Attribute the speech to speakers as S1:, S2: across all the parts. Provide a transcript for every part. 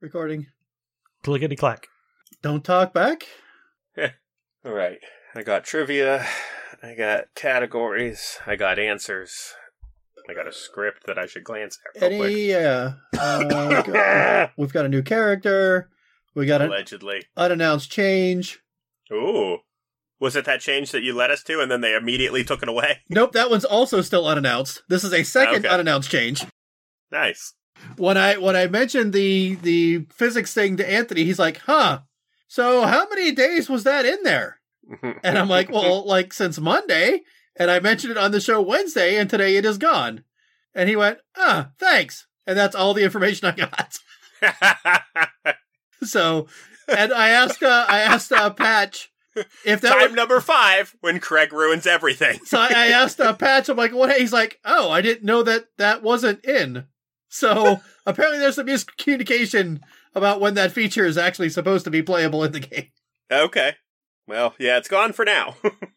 S1: Recording.
S2: Clickety clack.
S1: Don't talk back.
S3: All right. I got trivia. I got categories. I got answers. I got a script that I should glance at real quick.
S1: We've got a new character. We got
S3: Allegedly.
S1: an unannounced change.
S3: Ooh. Was it that change that you led us to and then they immediately took it away?
S1: Nope, that one's also still unannounced. This is a second unannounced change.
S3: Nice.
S1: When I mentioned the physics thing to Anthony, he's like, so how many days was that in there? And I'm like, well, like since Monday. And I mentioned it on the show Wednesday, and today it is gone. And he went, thanks. And that's all the information I got. So, and I asked Patch if that
S3: Time number 5, when Craig ruins everything.
S1: So I asked Patch, I'm like, what? He's like, I didn't know that wasn't in. So apparently there's some miscommunication about when that feature is actually supposed to be playable in the game.
S3: Okay. Well, yeah, it's gone for now.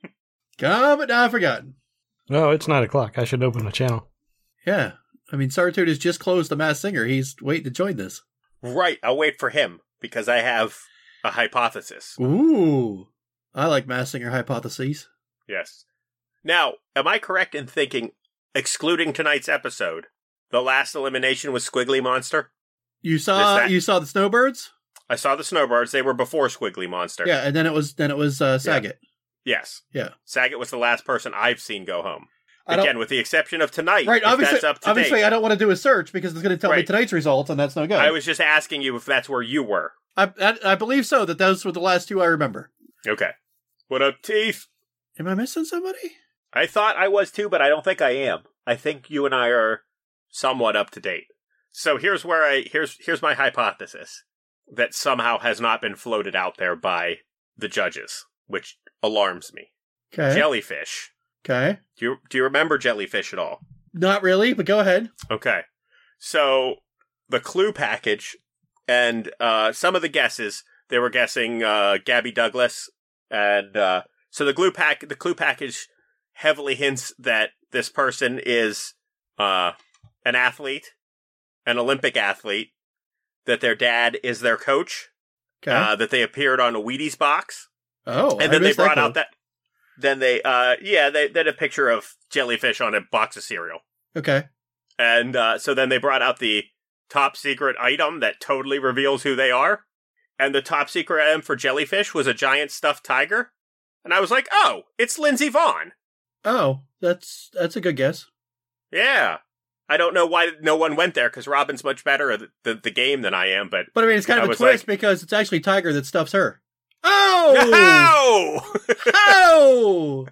S1: Gone but not forgotten.
S2: Oh, it's 9 o'clock. I should open a channel.
S1: Yeah. I mean, Sartude has just closed the Masked Singer. He's waiting to join this.
S3: Right. I'll wait for him, because I have a hypothesis.
S1: Ooh. I like Masked Singer hypotheses.
S3: Yes. Now, am I correct in thinking, excluding tonight's episode, the last elimination was Squiggly Monster?
S1: You saw the Snowbirds?
S3: I saw the Snowbirds. They were before Squiggly Monster.
S1: Yeah, and then it was Saget.
S3: Yes.
S1: Yeah.
S3: Saget was the last person I've seen go home. Again, with the exception of tonight.
S1: Right,
S3: that's up to
S1: obviously
S3: date.
S1: I don't want to do a search because it's going to tell me tonight's results, and that's no good.
S3: I was just asking you if that's where you were.
S1: I believe so, that those were the last two I remember.
S3: Okay. What up, Teeth?
S1: Am I missing somebody?
S3: I thought I was too, but I don't think I am. I think you and I are somewhat up to date. So here's my hypothesis that somehow has not been floated out there by the judges, which alarms me.
S1: Okay.
S3: Jellyfish.
S1: Okay.
S3: Do you remember Jellyfish at all?
S1: Not really, but go ahead.
S3: Okay. So the clue package and some of the guesses, they were guessing Gabby Douglas, and so the clue package heavily hints that this person is an athlete, an Olympic athlete, that their dad is their coach, that they appeared on a Wheaties box.
S1: Oh,
S3: and then they brought out that. Then they had a picture of Jellyfish on a box of cereal.
S1: Okay.
S3: And so then they brought out the top secret item that totally reveals who they are. And the top secret item for Jellyfish was a giant stuffed tiger. And I was like, oh, it's Lindsey Vonn.
S1: Oh, that's a good guess.
S3: Yeah. I don't know why no one went there, because Robin's much better at the game than I am. But
S1: I mean, it's kind of a twist because it's actually Tiger that stuffs her. Oh!
S3: Oh!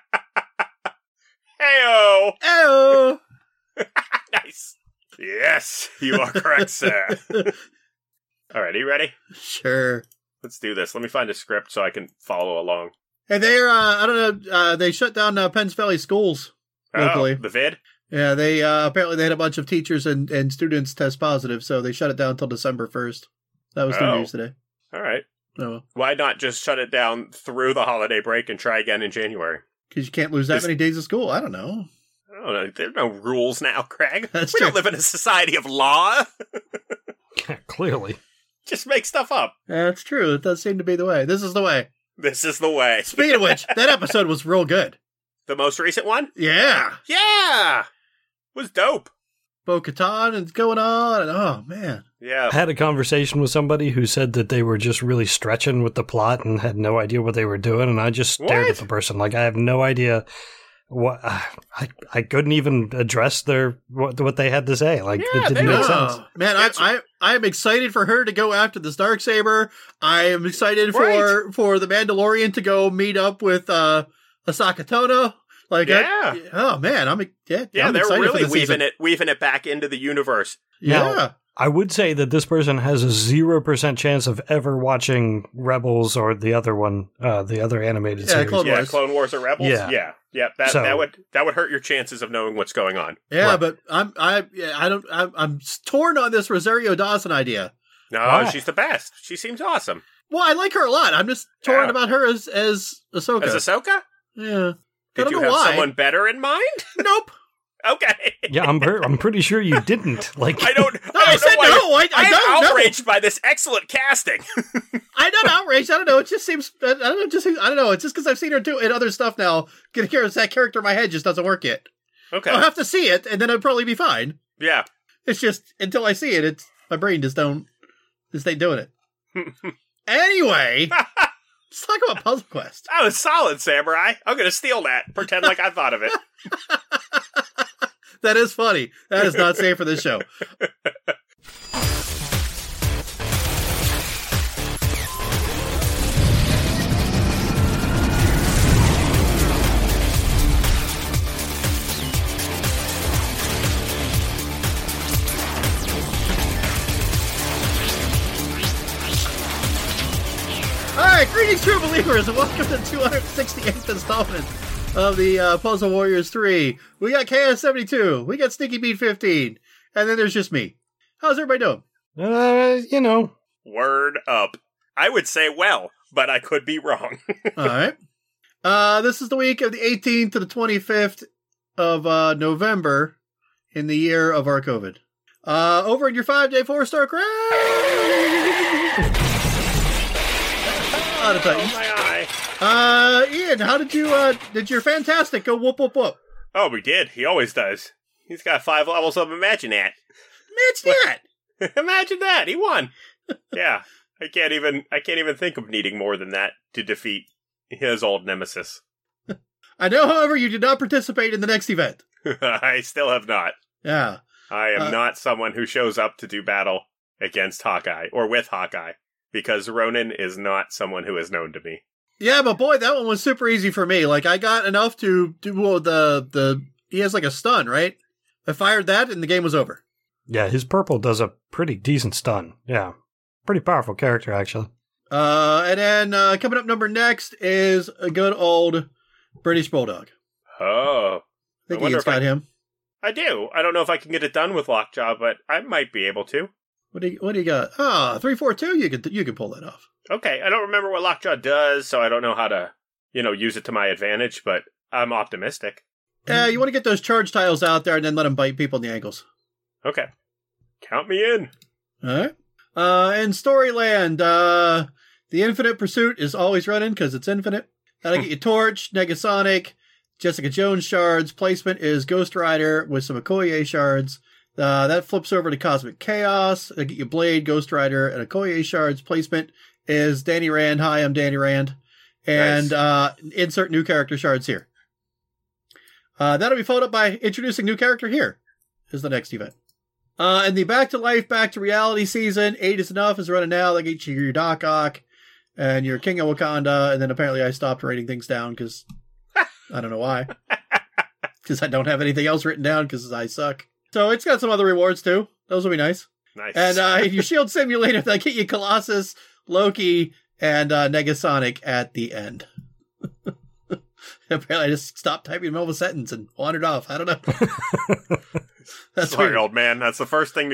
S3: Hey-oh!
S1: Hey-oh!
S3: Nice. Yes, you are correct, sir. All right, are you ready?
S1: Sure.
S3: Let's do this. Let me find a script so I can follow along.
S1: Hey, they're, I don't know, they shut down Penns Valley schools locally.
S3: The vid?
S1: Yeah, they, apparently they had a bunch of teachers and students test positive, so they shut it down until December 1st. That was the news today.
S3: All right.
S1: Oh.
S3: Why not just shut it down through the holiday break and try again in January?
S1: Because you can't lose that many days of school. I don't know.
S3: I don't know. There are no rules now, Craig.
S1: That's
S3: we
S1: true.
S3: don't live in a society of law.
S2: Clearly.
S3: Just make stuff up.
S1: That's true. It does seem to be the way. This is the way.
S3: This is the way.
S1: Speaking of which, that episode was real good.
S3: The most recent one?
S1: Yeah.
S3: Yeah. Was dope.
S1: Bo-Katan and going on, and oh, man.
S3: Yeah.
S2: I had a conversation with somebody who said that they were just really stretching with the plot and had no idea what they were doing, and I just stared at the person like I have no idea what I couldn't even address what they had to say. Like, it didn't make sense.
S1: Man, I am excited for her to go after this Darksaber. I am excited for the Mandalorian to go meet up with Ahsoka Tano. Like,
S3: yeah.
S1: Oh man, I'm
S3: they're
S1: excited
S3: really
S1: for this
S3: weaving it back into the universe.
S1: Yeah.
S2: Now, I would say that this person has a 0% chance of ever watching Rebels or the other one, the other animated series.
S1: Clone Wars.
S3: Clone Wars or Rebels.
S2: Yeah.
S3: That would hurt your chances of knowing what's going on.
S1: Yeah, right. But I'm torn on this Rosario Dawson idea.
S3: No, she's the best. She seems awesome.
S1: Well, I like her a lot. I'm just torn about her as Ahsoka.
S3: As Ahsoka?
S1: Yeah.
S3: Did you have someone better in mind?
S1: Nope.
S3: Okay.
S2: Yeah, I'm pretty sure you didn't. Like,
S1: I said no. I don't
S3: I'm outraged by this excellent casting.
S1: I'm not outraged. I don't know. It just seems. I don't know. It's just because I've seen her do in other stuff now. Getting that character in my head just doesn't work yet.
S3: Okay.
S1: I'll have to see it, and then it'll probably be fine.
S3: Yeah.
S1: It's just until I see it, my brain just ain't doing it. Anyway, let's talk about Puzzle Quest.
S3: That was solid, Samurai. I'm going to steal that. Pretend like I thought of it.
S1: That is funny. That is not safe for this show. All right, greetings, true believers, and welcome to the 268th installment of the Puzzle Warriors 3. We got KS72, we got Sneaky Beat 15, and then there's just me. How's everybody doing?
S3: Word up. I would say well, but I could be wrong.
S1: All right. This is the week of the 18th to the 25th of November in the year of our COVID. Over in your 5-day 4-star crash! Out of Titans.
S3: My eye.
S1: Ian, how did your Fantastic go whoop whoop whoop?
S3: Oh, we did. He always does. He's got 5 levels of Imagine That. Imagine that. He won. Yeah. I can't even think of needing more than that to defeat his old nemesis.
S1: I know, however, you did not participate in the next event.
S3: I still have not.
S1: Yeah.
S3: I am not someone who shows up to do battle against Hawkeye or with Hawkeye. Because Ronan is not someone who is known to me.
S1: Yeah, but boy, that one was super easy for me. Like, I got enough to do he has like a stun, right? I fired that and the game was over.
S2: Yeah, his purple does a pretty decent stun. Yeah. Pretty powerful character, actually.
S1: And then coming up number next is a good old British Bulldog.
S3: Oh.
S1: I think Ian's got him.
S3: I do. I don't know if I can get it done with Lockjaw, but I might be able to.
S1: What do you got? 3-4-2. You can pull that off.
S3: Okay, I don't remember what Lockjaw does, so I don't know how to, use it to my advantage, but I'm optimistic.
S1: Yeah, you want to get those charge tiles out there and then let them bite people in the ankles.
S3: Okay. Count me in.
S1: All right. In Storyland, the Infinite Pursuit is always running because it's infinite. That'll get you Torch, Negasonic, Jessica Jones shards. Placement is Ghost Rider with some Okoye shards. That flips over to Cosmic Chaos. That'll get you Blade, Ghost Rider, and Okoye shards. Placement is Danny Rand. Hi, I'm Danny Rand. And nice. Insert new character shards here. That'll be followed up by introducing new character here is the next event. And the Back to Life, Back to Reality season, 8 is enough is running now. They'll get you your Doc Ock and your King of Wakanda. And then apparently I stopped writing things down because I don't know why. Because I don't have anything else written down because I suck. So it's got some other rewards too. Those will be nice.
S3: Nice.
S1: And your Shield Simulator, they'll get you Colossus, Loki, and Negasonic at the end. Apparently I just stopped typing the middle of a sentence and wandered off. I don't know.
S3: That's sorry, old man. That's the first thing to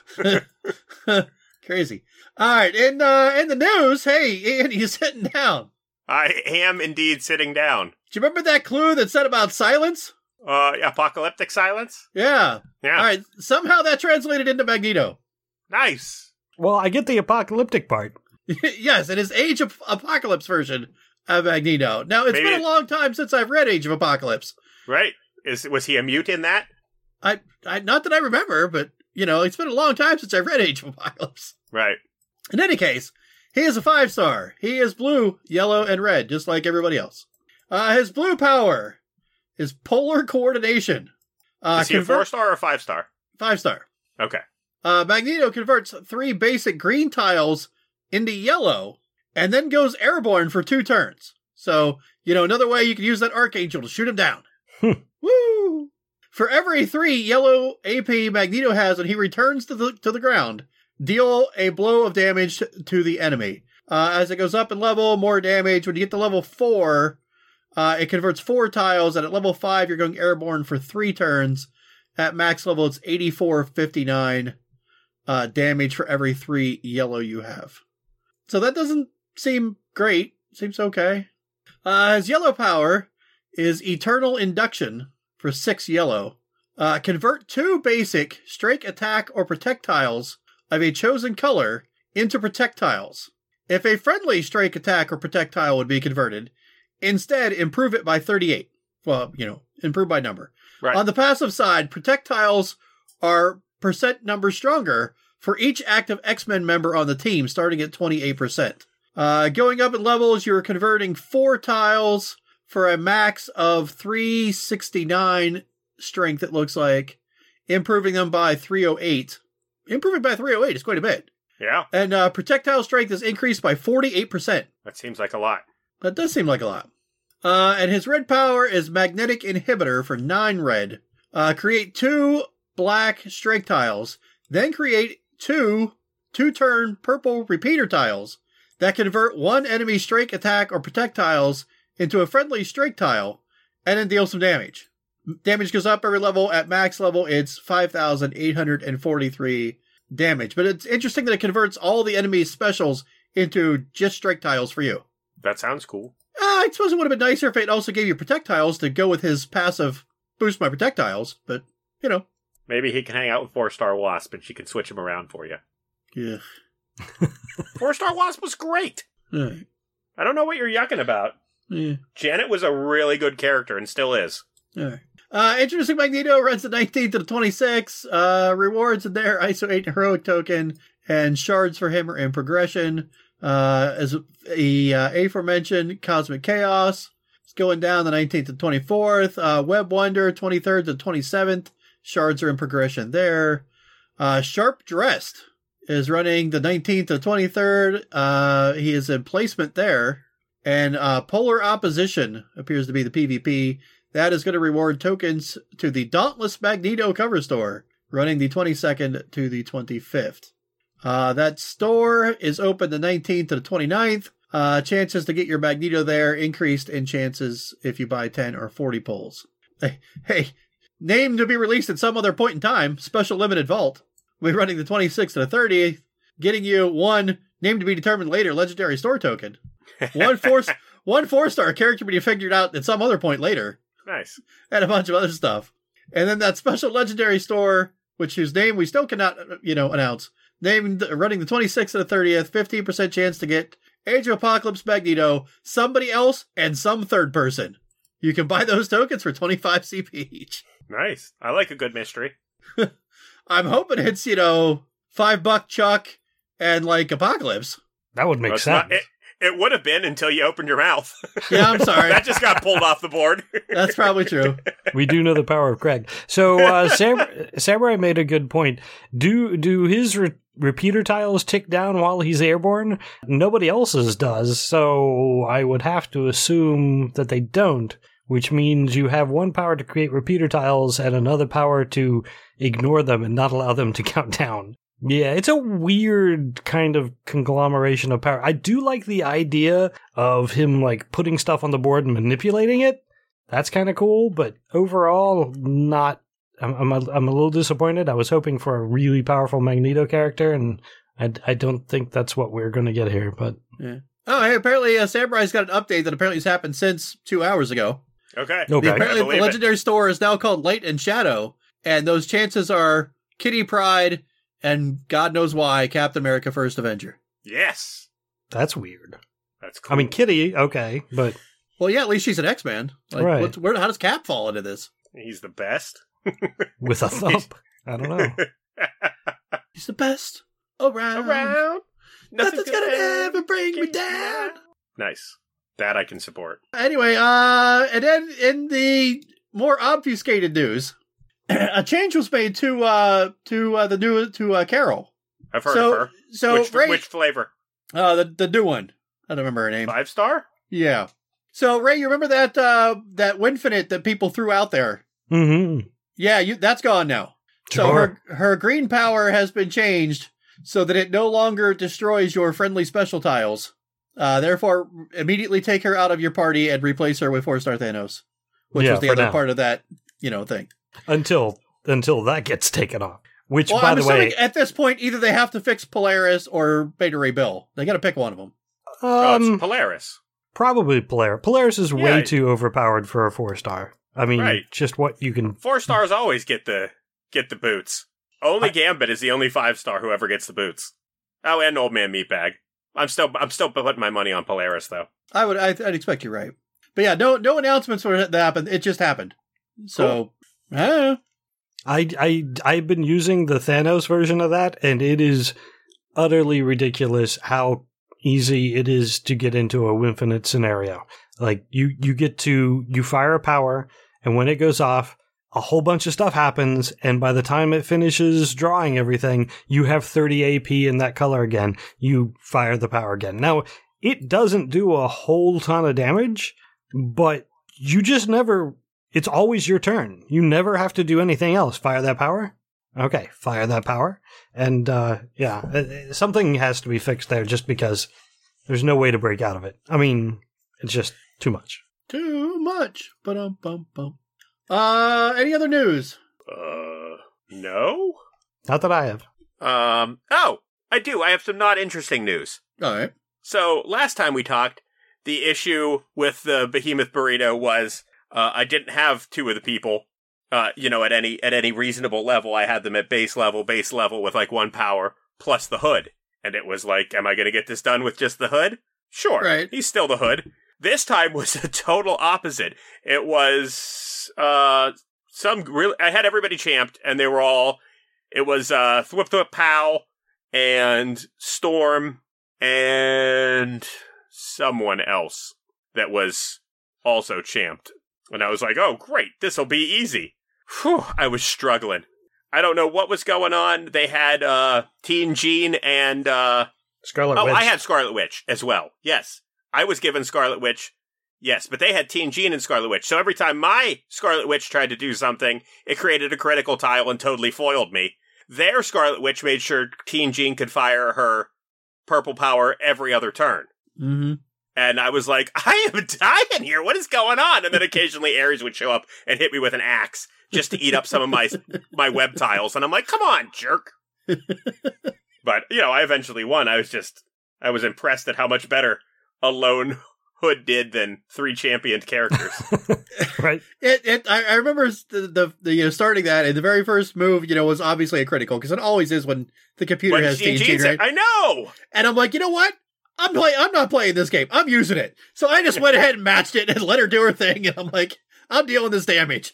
S3: go.
S1: Crazy. All right. In the news, hey, Ian, you sitting down?
S3: I am indeed sitting down.
S1: Do you remember that clue that said about silence?
S3: Apocalyptic silence?
S1: Yeah.
S3: Yeah.
S1: All right. Somehow that translated into Magneto.
S3: Nice.
S2: Well, I get the apocalyptic part.
S1: Yes, it is Age of Apocalypse version of Magneto. Now, it's been a long time since I've read Age of Apocalypse.
S3: Right. Was he a mute in that?
S1: I not that I remember, but, it's been a long time since I've read Age of Apocalypse.
S3: Right.
S1: In any case, he is a 5-star. He is blue, yellow, and red, just like everybody else. His blue power is polar coordination.
S3: Is he a 4-star or a 5-star?
S1: 5-star.
S3: Okay.
S1: Magneto converts 3 basic green tiles into yellow and then goes airborne for 2 turns. So, another way you can use that Archangel to shoot him down. Woo! For every 3 yellow AP Magneto has when he returns to the ground, deal a blow of damage to the enemy. As it goes up in level, more damage. When you get to level 4, it converts 4 tiles, and at level 5, you're going airborne for 3 turns. At max level, it's 8459 damage for every 3 yellow you have. So that doesn't seem great. Seems okay. His yellow power is Eternal Induction for 6 yellow. Convert 2 basic strike, attack, or projectiles of a chosen color into projectiles. If a friendly strike, attack, or projectile would be converted, instead improve it by 38. Well, improve by number.
S3: Right.
S1: On the passive side, projectiles are percent number stronger for each active X-Men member on the team, starting at 28%. Going up in levels, you're converting 4 tiles for a max of 369 strength, it looks like, improving them by 308. Improving by 308 is quite a bit.
S3: Yeah.
S1: And projectile strength is increased by 48%.
S3: That seems like a lot.
S1: That does seem like a lot. And his red power is Magnetic Inhibitor for 9 red. Create 2 black strike tiles, then create 2 2-turn purple repeater tiles that convert 1 enemy strike, attack, or projectiles into a friendly strike tile, and then deal some damage. Damage goes up every level. At max level, it's 5,843 damage. But it's interesting that it converts all the enemy's specials into just strike tiles for you.
S3: That sounds cool.
S1: I suppose it would have been nicer if it also gave you projectiles to go with his passive boost my projectiles, but,
S3: Maybe he can hang out with 4-Star Wasp and she can switch him around for you.
S1: Yeah.
S3: 4-Star Wasp was great.
S1: Right.
S3: I don't know what you're yucking about.
S1: Yeah.
S3: Janet was a really good character and still is.
S1: All right. Introducing Magneto runs the 19th to the 26th. Rewards in there, ISO 8 heroic token, and shards for him are in progression. As the aforementioned Cosmic Chaos. It's going down the 19th to 24th. Web Wonder, 23rd to 27th. Shards are in progression there. Sharp Dressed is running the 19th to 23rd. He is in placement there. And Polar Opposition appears to be the PvP. That is going to reward tokens to the Dauntless Magneto cover store, running the 22nd to the 25th. That store is open the 19th to the 29th. Chances to get your Magneto there increased in chances if you buy 10 or 40 pulls. Hey, name to be released at some other point in time, Special Limited Vault. We're running the 26th to the 30th, getting you 1 name to be determined later Legendary Store token. 1 4-star character to be figured out at some other point later.
S3: Nice.
S1: And a bunch of other stuff. And then that special Legendary Store, whose name we still cannot, announce. Named running the 26th to the 30th, 15% chance to get Age of Apocalypse Magneto, somebody else, and some third person. You can buy those tokens for 25 CP each.
S3: Nice. I like a good mystery.
S1: I'm hoping it's, $5 Chuck and Apocalypse.
S2: That would make sense.
S3: It would have been until you opened your mouth.
S1: Yeah, I'm sorry.
S3: That just got pulled off the board.
S1: That's probably true.
S2: We do know the power of Craig. So Samurai made a good point. Do his repeater tiles tick down while he's airborne? Nobody else's does, so I would have to assume that they don't, which means you have 1 power to create repeater tiles and another power to ignore them and not allow them to count down. Yeah, it's a weird kind of conglomeration of power. I do like the idea of him putting stuff on the board and manipulating it. That's kind of cool, but overall, not. I'm a little disappointed. I was hoping for a really powerful Magneto character, and I don't think that's what we're going to get here. But
S1: yeah. Oh, hey, apparently Samurai's got an update that apparently has happened since 2 hours ago.
S3: Okay.
S1: Apparently the Legendary Store is now called Light and Shadow, and those chances are Kitty Pryde and God knows why, Captain America First Avenger.
S3: Yes.
S2: That's weird.
S3: That's cool.
S2: I mean, Kitty, okay, but...
S1: Well, yeah, at least she's an X-Man.
S2: Right.
S1: How does Cap fall into this?
S3: He's the best.
S2: With a thump. I don't know.
S1: He's the best around. Nothing's gonna ever bring me down.
S3: Nice. That I can support.
S1: Anyway, and then in the more obfuscated news... a change was made to Carol.
S3: I've heard of her.
S1: So Ray,
S3: which flavor?
S1: The new one. I don't remember her name.
S3: 5-star?
S1: Yeah. So Ray, you remember that Winfinite that people threw out there?
S2: Mm-hmm.
S1: Yeah, that's gone now.
S2: Sure.
S1: So her green power has been changed so that it no longer destroys your friendly special tiles. Therefore, immediately take her out of your party and replace her with 4-star Thanos, which was the other part of that thing. Until
S2: that gets taken off. Which,
S1: well,
S2: by the way,
S1: at this point, either they have to fix Polaris or Beta Ray Bill. They got to pick one of them.
S3: It's Polaris.
S2: Probably Polaris. Polaris is way too overpowered for a 4-star. I mean, just what you can...
S3: 4 stars always get the boots. Only Gambit is the only 5-star who ever gets the boots. Oh, and Old Man Meatbag. I'm still putting my money on Polaris, though.
S1: I'd expect you're right. But yeah, no announcements for it that happened. It just happened. So, cool.
S2: I've been using the Thanos version of that, and it is utterly ridiculous how easy it is to get into a infinite scenario. Like, you fire a power, and when it goes off, a whole bunch of stuff happens, and by the time it finishes drawing everything, you have 30 AP in that color again. You fire the power again. Now, it doesn't do a whole ton of damage, but you just never... It's always your turn. You never have to do anything else. Fire that power? Okay, fire that power. And, something has to be fixed there just because there's no way to break out of it. I mean, it's just too much.
S1: Too much. Ba-dum-bum-bum. Any other news?
S3: No?
S2: Not that I have.
S3: I do. I have some not interesting news.
S1: All right.
S3: So, last time we talked, the issue with the Behemoth Burrito was, I didn't have 2 of the people, at any reasonable level. I had them at base level with like 1 power plus the hood. And it was like, am I going to get this done with just the hood? Sure. Right. He's still the hood. This time was a total opposite. It was, I had everybody champed, and they were all, it was, Thwip Thwip Pow, and Storm, and someone else that was also champed. And I was like, oh, great, this'll be easy. Whew, I was struggling. I don't know what was going on. They had, Teen Jean and,
S2: Scarlet Witch.
S3: I had Scarlet Witch as well. Yes. I was given Scarlet Witch. Yes, but they had Teen Jean and Scarlet Witch. So every time my Scarlet Witch tried to do something, it created a critical tile and totally foiled me. Their Scarlet Witch made sure Teen Jean could fire her purple power every other turn.
S1: Mm-hmm.
S3: And I was like, I am dying here. What is going on? And then occasionally Ares would show up and hit me with an axe just to eat up some of my web tiles. And I'm like, come on, jerk. But, I eventually won. I was impressed at how much better a lone hood did than 3 championed characters.
S2: Right.
S1: I remember the starting that, and the very first move, was obviously a critical, because it always is when the computer has Teen Jean, right?
S3: I know!
S1: And I'm like, you know what? I'm not playing this game. I'm using it. So I just went ahead and matched it and let her do her thing, and I'm like, I'm dealing this damage.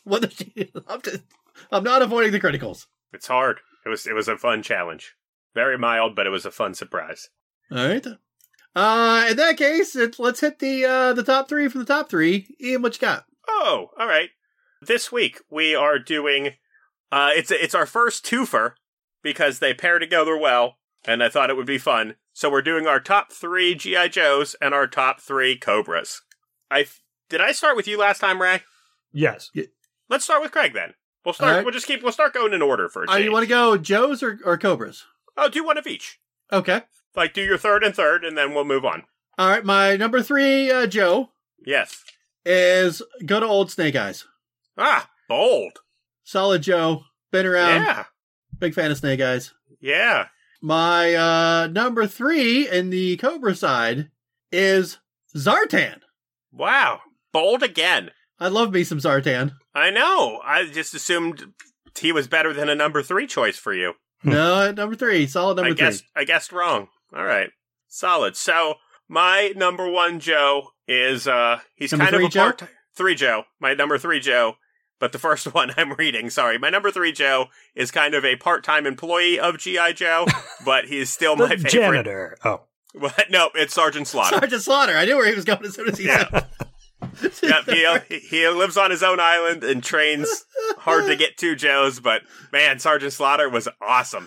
S1: I'm not avoiding the criticals.
S3: It's hard. It was a fun challenge. Very mild, but it was a fun surprise.
S1: All right. In that case, let's hit the top 3 from the top 3. Ian, what you got?
S3: Oh, all right. This week we are doing. It's our first twofer because they pair together well, and I thought it would be fun. So we're doing our top 3 G.I. Joes and our top 3 Cobras. Did I start with you last time, Ray?
S2: Yes.
S3: Let's start with Craig then. We'll start. Right. We'll start going in order for a change.
S1: You want to go Joes or Cobras?
S3: Oh, do one of each.
S1: Okay.
S3: Like, do your third, and then we'll move on.
S1: All right, my number 3, Joe.
S3: Yes.
S1: Is go to old Snake Eyes.
S3: Ah, bold.
S1: Solid Joe. Been around.
S3: Yeah.
S1: Big fan of Snake Eyes.
S3: Yeah.
S1: My number 3 in the Cobra side is Zartan.
S3: Wow. Bold again.
S1: I love me some Zartan.
S3: I know. I just assumed he was better than a number 3 choice for you.
S1: No, number 3. Solid number 3.
S3: I guessed wrong. All right. Solid. So, my number 1 Joe is, he's number kind of a part... 3 Joe. My number 3 Joe. But the first one I'm reading, sorry. My number 3 Joe is kind of a part-time employee of G.I. Joe, but he's still my favorite.
S2: Janitor. Oh.
S3: What? No, it's Sergeant Slaughter.
S1: Sergeant Slaughter. I knew where he was going as soon as he said
S3: Yep, he lives on his own island and trains hard to get to Joes, but man, Sergeant Slaughter was awesome.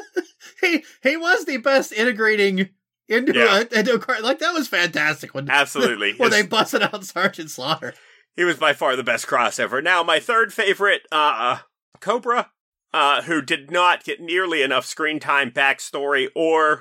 S1: He was the best integrating into a like that was fantastic when they busted out Sergeant Slaughter.
S3: He was by far the best crossover. Now, my third favorite, Cobra, who did not get nearly enough screen time, backstory, or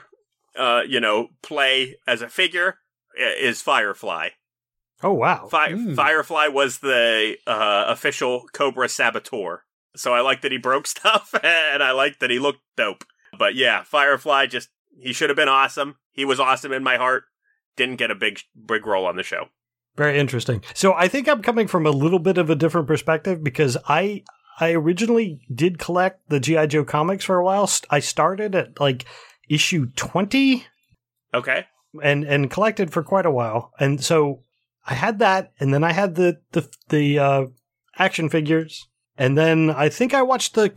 S3: play as a figure, is Firefly.
S2: Oh, wow.
S3: Firefly was the official Cobra saboteur. So I like that he broke stuff, and I like that he looked dope. But yeah, Firefly, he should have been awesome. He was awesome in my heart. Didn't get a big role on the show.
S2: Very interesting. So I think I'm coming from a little bit of a different perspective because I originally did collect the G.I. Joe comics for a while. I started at like issue 20.
S3: Okay.
S2: And collected for quite a while. And so I had that, and then I had the action figures, and then I think I watched the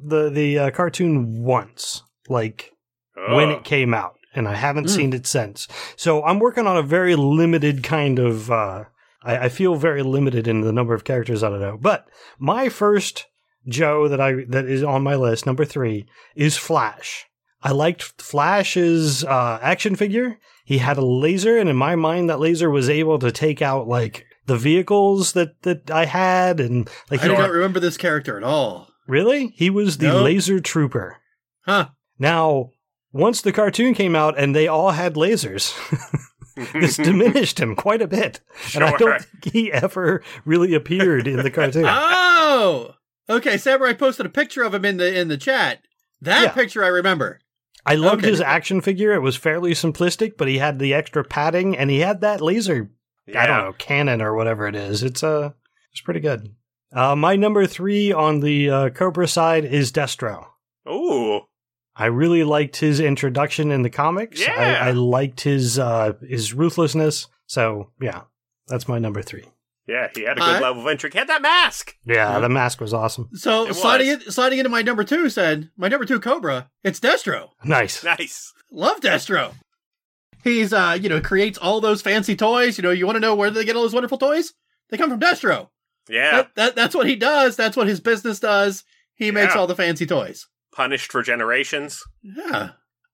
S2: cartoon once, like when it came out, and I haven't seen it since. So I'm working on a very limited kind of. I feel very limited in the number of characters I don't know. But my first Joe that is on my list, number 3, is Flash. I liked Flash's action figure. He had a laser, and in my mind, that laser was able to take out like the vehicles that I had, and like
S1: I don't remember this character at all.
S2: Really? He was the laser trooper.
S1: Huh.
S2: Now, once the cartoon came out and they all had lasers, this diminished him quite a bit.
S3: Sure.
S2: And I don't think he ever really appeared in the cartoon.
S1: Oh! Okay, Samurai posted a picture of him in the chat. That picture I remember.
S2: I loved his action figure. It was fairly simplistic, but he had the extra padding, and he had that laser, I don't know, cannon or whatever it is. It's pretty good. My number 3 on the Cobra side is Destro.
S3: Ooh.
S2: I really liked his introduction in the comics.
S3: Yeah.
S2: I liked his ruthlessness. So, yeah, that's my number 3.
S3: Yeah, he had a good level of intrigue. He had that mask.
S2: Yeah, the mask was awesome.
S1: So sliding into my number 2 my number 2 Cobra, it's Destro.
S2: Nice.
S1: Love Destro. He's creates all those fancy toys. You want to know where they get all those wonderful toys? They come from Destro.
S3: Yeah.
S1: That's what he does. That's what his business does. He makes all the fancy toys.
S3: Punished for generations.
S1: Yeah.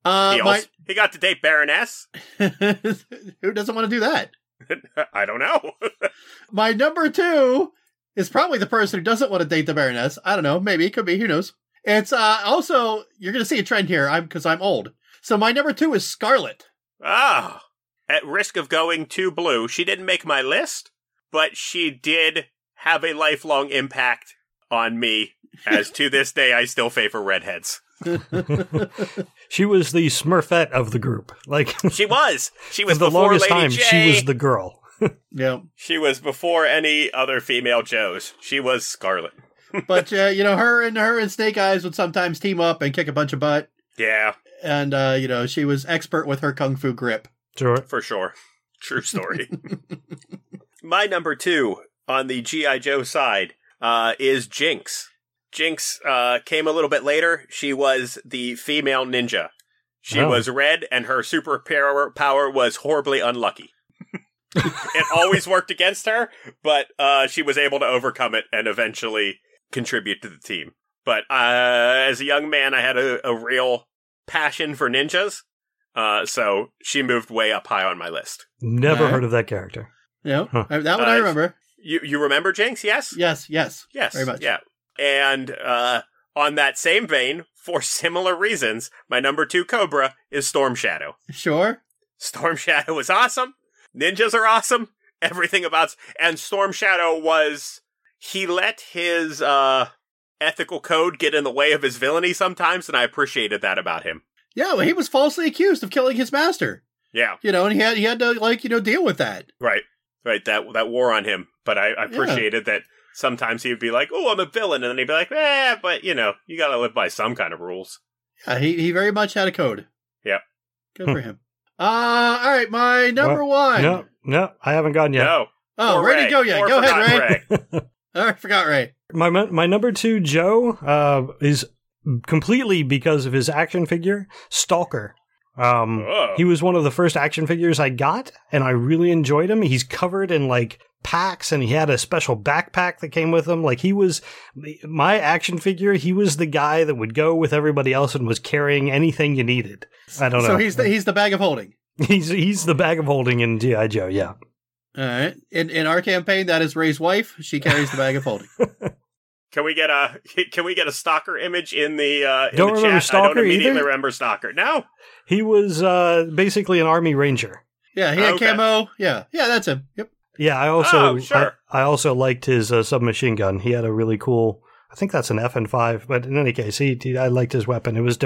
S3: He got to date Baroness.
S1: Who doesn't want to do that?
S3: I don't know.
S1: My number 2 is probably the person who doesn't want to date the Baroness. I don't know. Maybe. It could be. Who knows? It's also, you're going to see a trend here because I'm old. So my number 2 is Scarlet.
S3: Ah. At risk of going too blue, she didn't make my list, but she did have a lifelong impact on me, as to this day I still favor redheads.
S2: She was the Smurfette of the group. Like
S3: She was
S2: the longest time.
S3: J.
S2: She was the girl.
S1: Yeah.
S3: She was before any other female Joes. She was Scarlet.
S1: But her and Snake Eyes would sometimes team up and kick a bunch of butt.
S3: Yeah.
S1: And she was expert with her kung fu grip.
S2: Sure.
S3: For sure. True story. My number 2 on the G.I. Joe side is Jinx. Jinx came a little bit later. She was the female ninja. She was red, and her super power was horribly unlucky. It always worked against her, but she was able to overcome it and eventually contribute to the team. But as a young man, I had a real passion for ninjas, so she moved way up high on my list.
S2: Never heard of that character.
S1: Yeah, that one I remember.
S3: You remember Jinx, yes?
S1: Yes. Very much.
S3: Yeah. And on that same vein, for similar reasons, my number 2 Cobra is Storm Shadow.
S1: Sure.
S3: Storm Shadow is awesome. Ninjas are awesome. Everything about... And Storm Shadow he let his ethical code get in the way of his villainy sometimes, and I appreciated that about him.
S1: Yeah, well, he was falsely accused of killing his master.
S3: Yeah.
S1: And he had to deal with that.
S3: Right, that war on him. But I appreciated that sometimes he would be like, oh, I'm a villain, and then he'd be like, but you gotta live by some kind of rules.
S1: Yeah, he very much had a code.
S3: Yep.
S1: Good for him. All right, my number 1.
S2: No, I haven't gone yet.
S3: No.
S1: Oh, ready to go yet. Go ahead, Ray. I forgot Ray.
S2: My number 2 Joe is completely because of his action figure, Stalker. He was one of the first action figures I got, and I really enjoyed him. He's covered in like packs, and he had a special backpack that came with him. Like he was my action figure. He was the guy that would go with everybody else and was carrying anything you needed. I don't know.
S1: So he's the bag of holding.
S2: He's the bag of holding in G.I. Joe. Yeah.
S1: All right. In our campaign, that is Ray's wife. She carries the bag of holding.
S3: Can we get a Stalker image in the
S2: don't
S3: in the
S2: remember
S3: chat?
S2: Stalker
S3: I don't immediately
S2: either?
S3: remember Stalker. No.
S2: He was basically an army ranger.
S1: Yeah, he had camo. Yeah, that's him. Yep.
S2: Yeah, I also
S3: sure.
S2: I also liked his submachine gun. He had a really cool. I think that's an FN5, but in any case, I liked his weapon. It was different.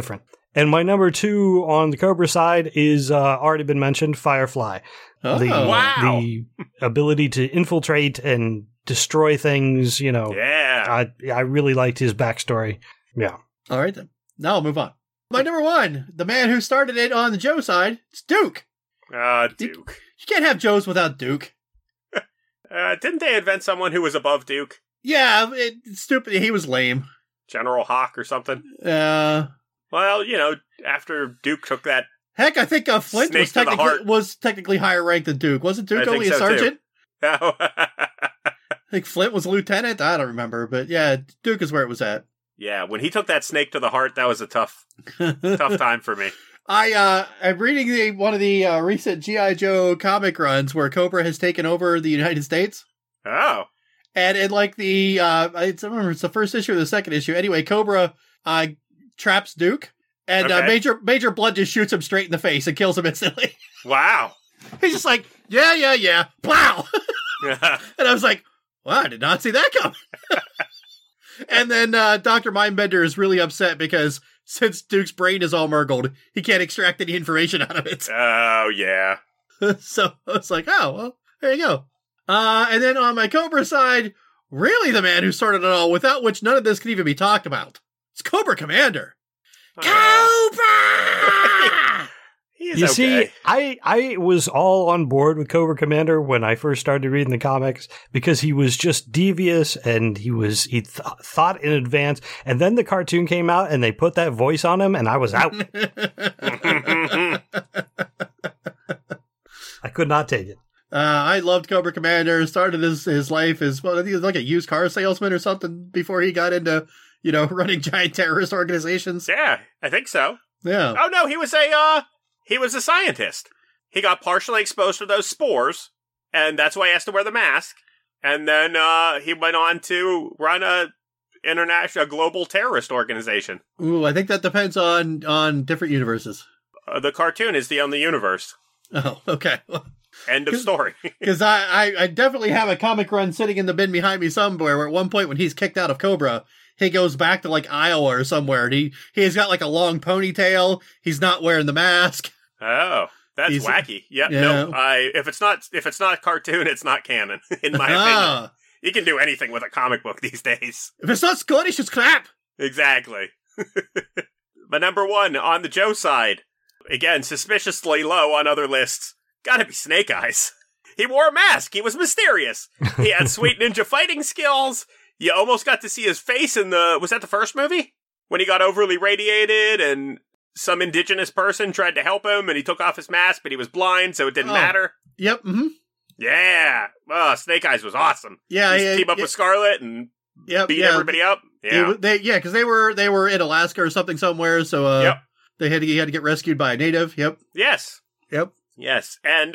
S2: And my number 2 on the Cobra side is already been mentioned, Firefly.
S1: Oh,
S3: wow.
S2: The ability to infiltrate and destroy things,
S3: Yeah.
S2: I really liked his backstory. Yeah.
S1: All right, then. Now I'll move on. My number 1, the man who started it on the Joe side, it's Duke.
S3: Duke.
S1: You can't have Joes without Duke.
S3: Didn't they invent someone who was above Duke?
S1: Yeah, it's stupid. He was lame.
S3: General Hawk or something? Well, after Duke took that...
S1: Heck, I think Flint
S3: Snake
S1: was technically higher ranked than Duke. Wasn't Duke
S3: I
S1: only
S3: think
S1: a
S3: so,
S1: sergeant?
S3: Oh.
S1: I think Flint was a lieutenant. I don't remember, but yeah, Duke is where it was at.
S3: Yeah, when he took that snake to the heart, that was a tough time for me.
S1: I'm reading one of the recent G.I. Joe comic runs where Cobra has taken over the United States.
S3: Oh.
S1: And in like I don't remember, it's the first issue or the second issue. Anyway, Cobra traps Duke, and Major Blood just shoots him straight in the face and kills him instantly.
S3: Wow.
S1: He's just like, yeah, plow. And I was like, wow, I did not see that coming. And then Dr. Mindbender is really upset because since Duke's brain is all murgled, he can't extract any information out of it.
S3: Oh, yeah.
S1: So I was like, oh, well, there you go. And then on my Cobra side, really the man who started it all, without which none of this could even be talked about. It's Cobra Commander. Cobra!
S2: You see, I was all on board with Cobra Commander when I first started reading the comics because he was just devious and he thought in advance. And then the cartoon came out and they put that voice on him and I was out. I could not take it.
S1: I loved Cobra Commander. Started his life as, well, I think he was like a used car salesman or something before he got into, running giant terrorist organizations.
S3: Yeah, I think so.
S1: Yeah.
S3: Oh, no, he was a scientist. He got partially exposed to those spores, and that's why he has to wear the mask. And then he went on to run a global terrorist organization.
S1: Ooh, I think that depends on different universes.
S3: The cartoon is the only universe.
S1: Oh, okay.
S3: End of story.
S1: Because I definitely have a comic run sitting in the bin behind me somewhere where at one point when he's kicked out of Cobra, he goes back to like Iowa or somewhere. And he's got like a long ponytail. He's not wearing the mask.
S3: Oh, that's wacky. Yep.
S1: Yeah.
S3: No, if it's not cartoon, it's not canon, in my opinion. You can do anything with a comic book these days.
S1: If it's not Scottish, it's crap.
S3: Exactly. But number 1 on the Joe side, again, suspiciously low on other lists, gotta be Snake Eyes. He wore a mask. He was mysterious. He had sweet ninja fighting skills. You almost got to see his face was that the first movie? When he got overly radiated and some indigenous person tried to help him and he took off his mask, but he was blind, so it didn't matter.
S1: Yep. Mm-hmm.
S3: Yeah. Oh, Snake Eyes was awesome.
S1: Yeah.
S3: He teamed up with Scarlet and beat everybody up. Yeah.
S1: Because they were in Alaska or something somewhere, so he had to get rescued by a native. Yep.
S3: Yes.
S1: Yep.
S3: Yes. And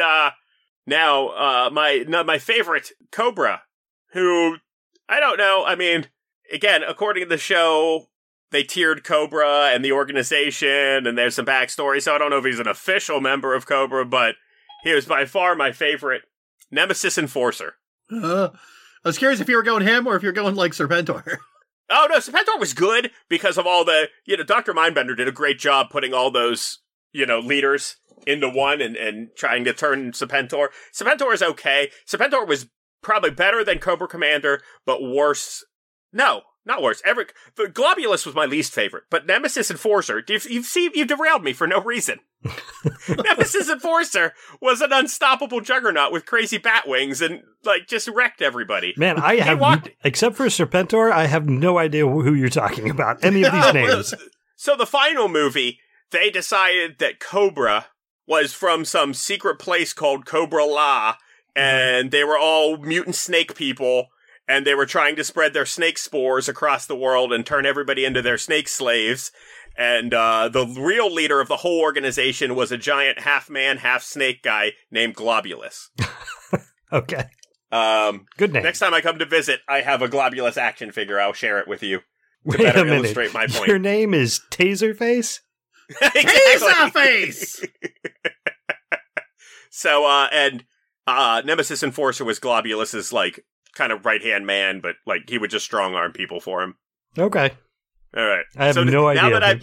S3: now my favorite, Cobra, who, I don't know, I mean, again, according to the show, they tiered Cobra and the organization, and there's some backstory, so I don't know if he's an official member of Cobra, but he was by far my favorite Nemesis Enforcer.
S1: I was curious if you were going him or if you're going like Serpentor.
S3: Oh, no, Serpentor was good because of all the, Dr. Mindbender did a great job putting all those, leaders into one and trying to turn Serpentor. Serpentor is okay. Serpentor was probably better than Cobra Commander, but worse. No, not worse. The Globulus was my least favorite, but Nemesis Enforcer, you've derailed me for no reason. Nemesis Enforcer was an unstoppable juggernaut with crazy bat wings and, just wrecked everybody.
S2: Man, except for Serpentor, I have no idea who you're talking about. Any of these names.
S3: So the final movie, they decided that Cobra was from some secret place called Cobra La, and they were all mutant snake people, and they were trying to spread their snake spores across the world and turn everybody into their snake slaves. And the real leader of the whole organization was a giant half-man, half-snake guy named Globulus.
S2: Okay.
S3: Good name. Next time I come to visit, I have a Globulus action figure. I'll share it with you to
S2: Wait
S3: better
S2: a minute.
S3: illustrate my point.
S2: Your name is Taserface?
S1: Taserface!
S3: So, and Nemesis Enforcer was Globulus's, kind of right-hand man, but, he would just strong-arm people for him.
S2: Okay.
S3: All right.
S2: I have no idea.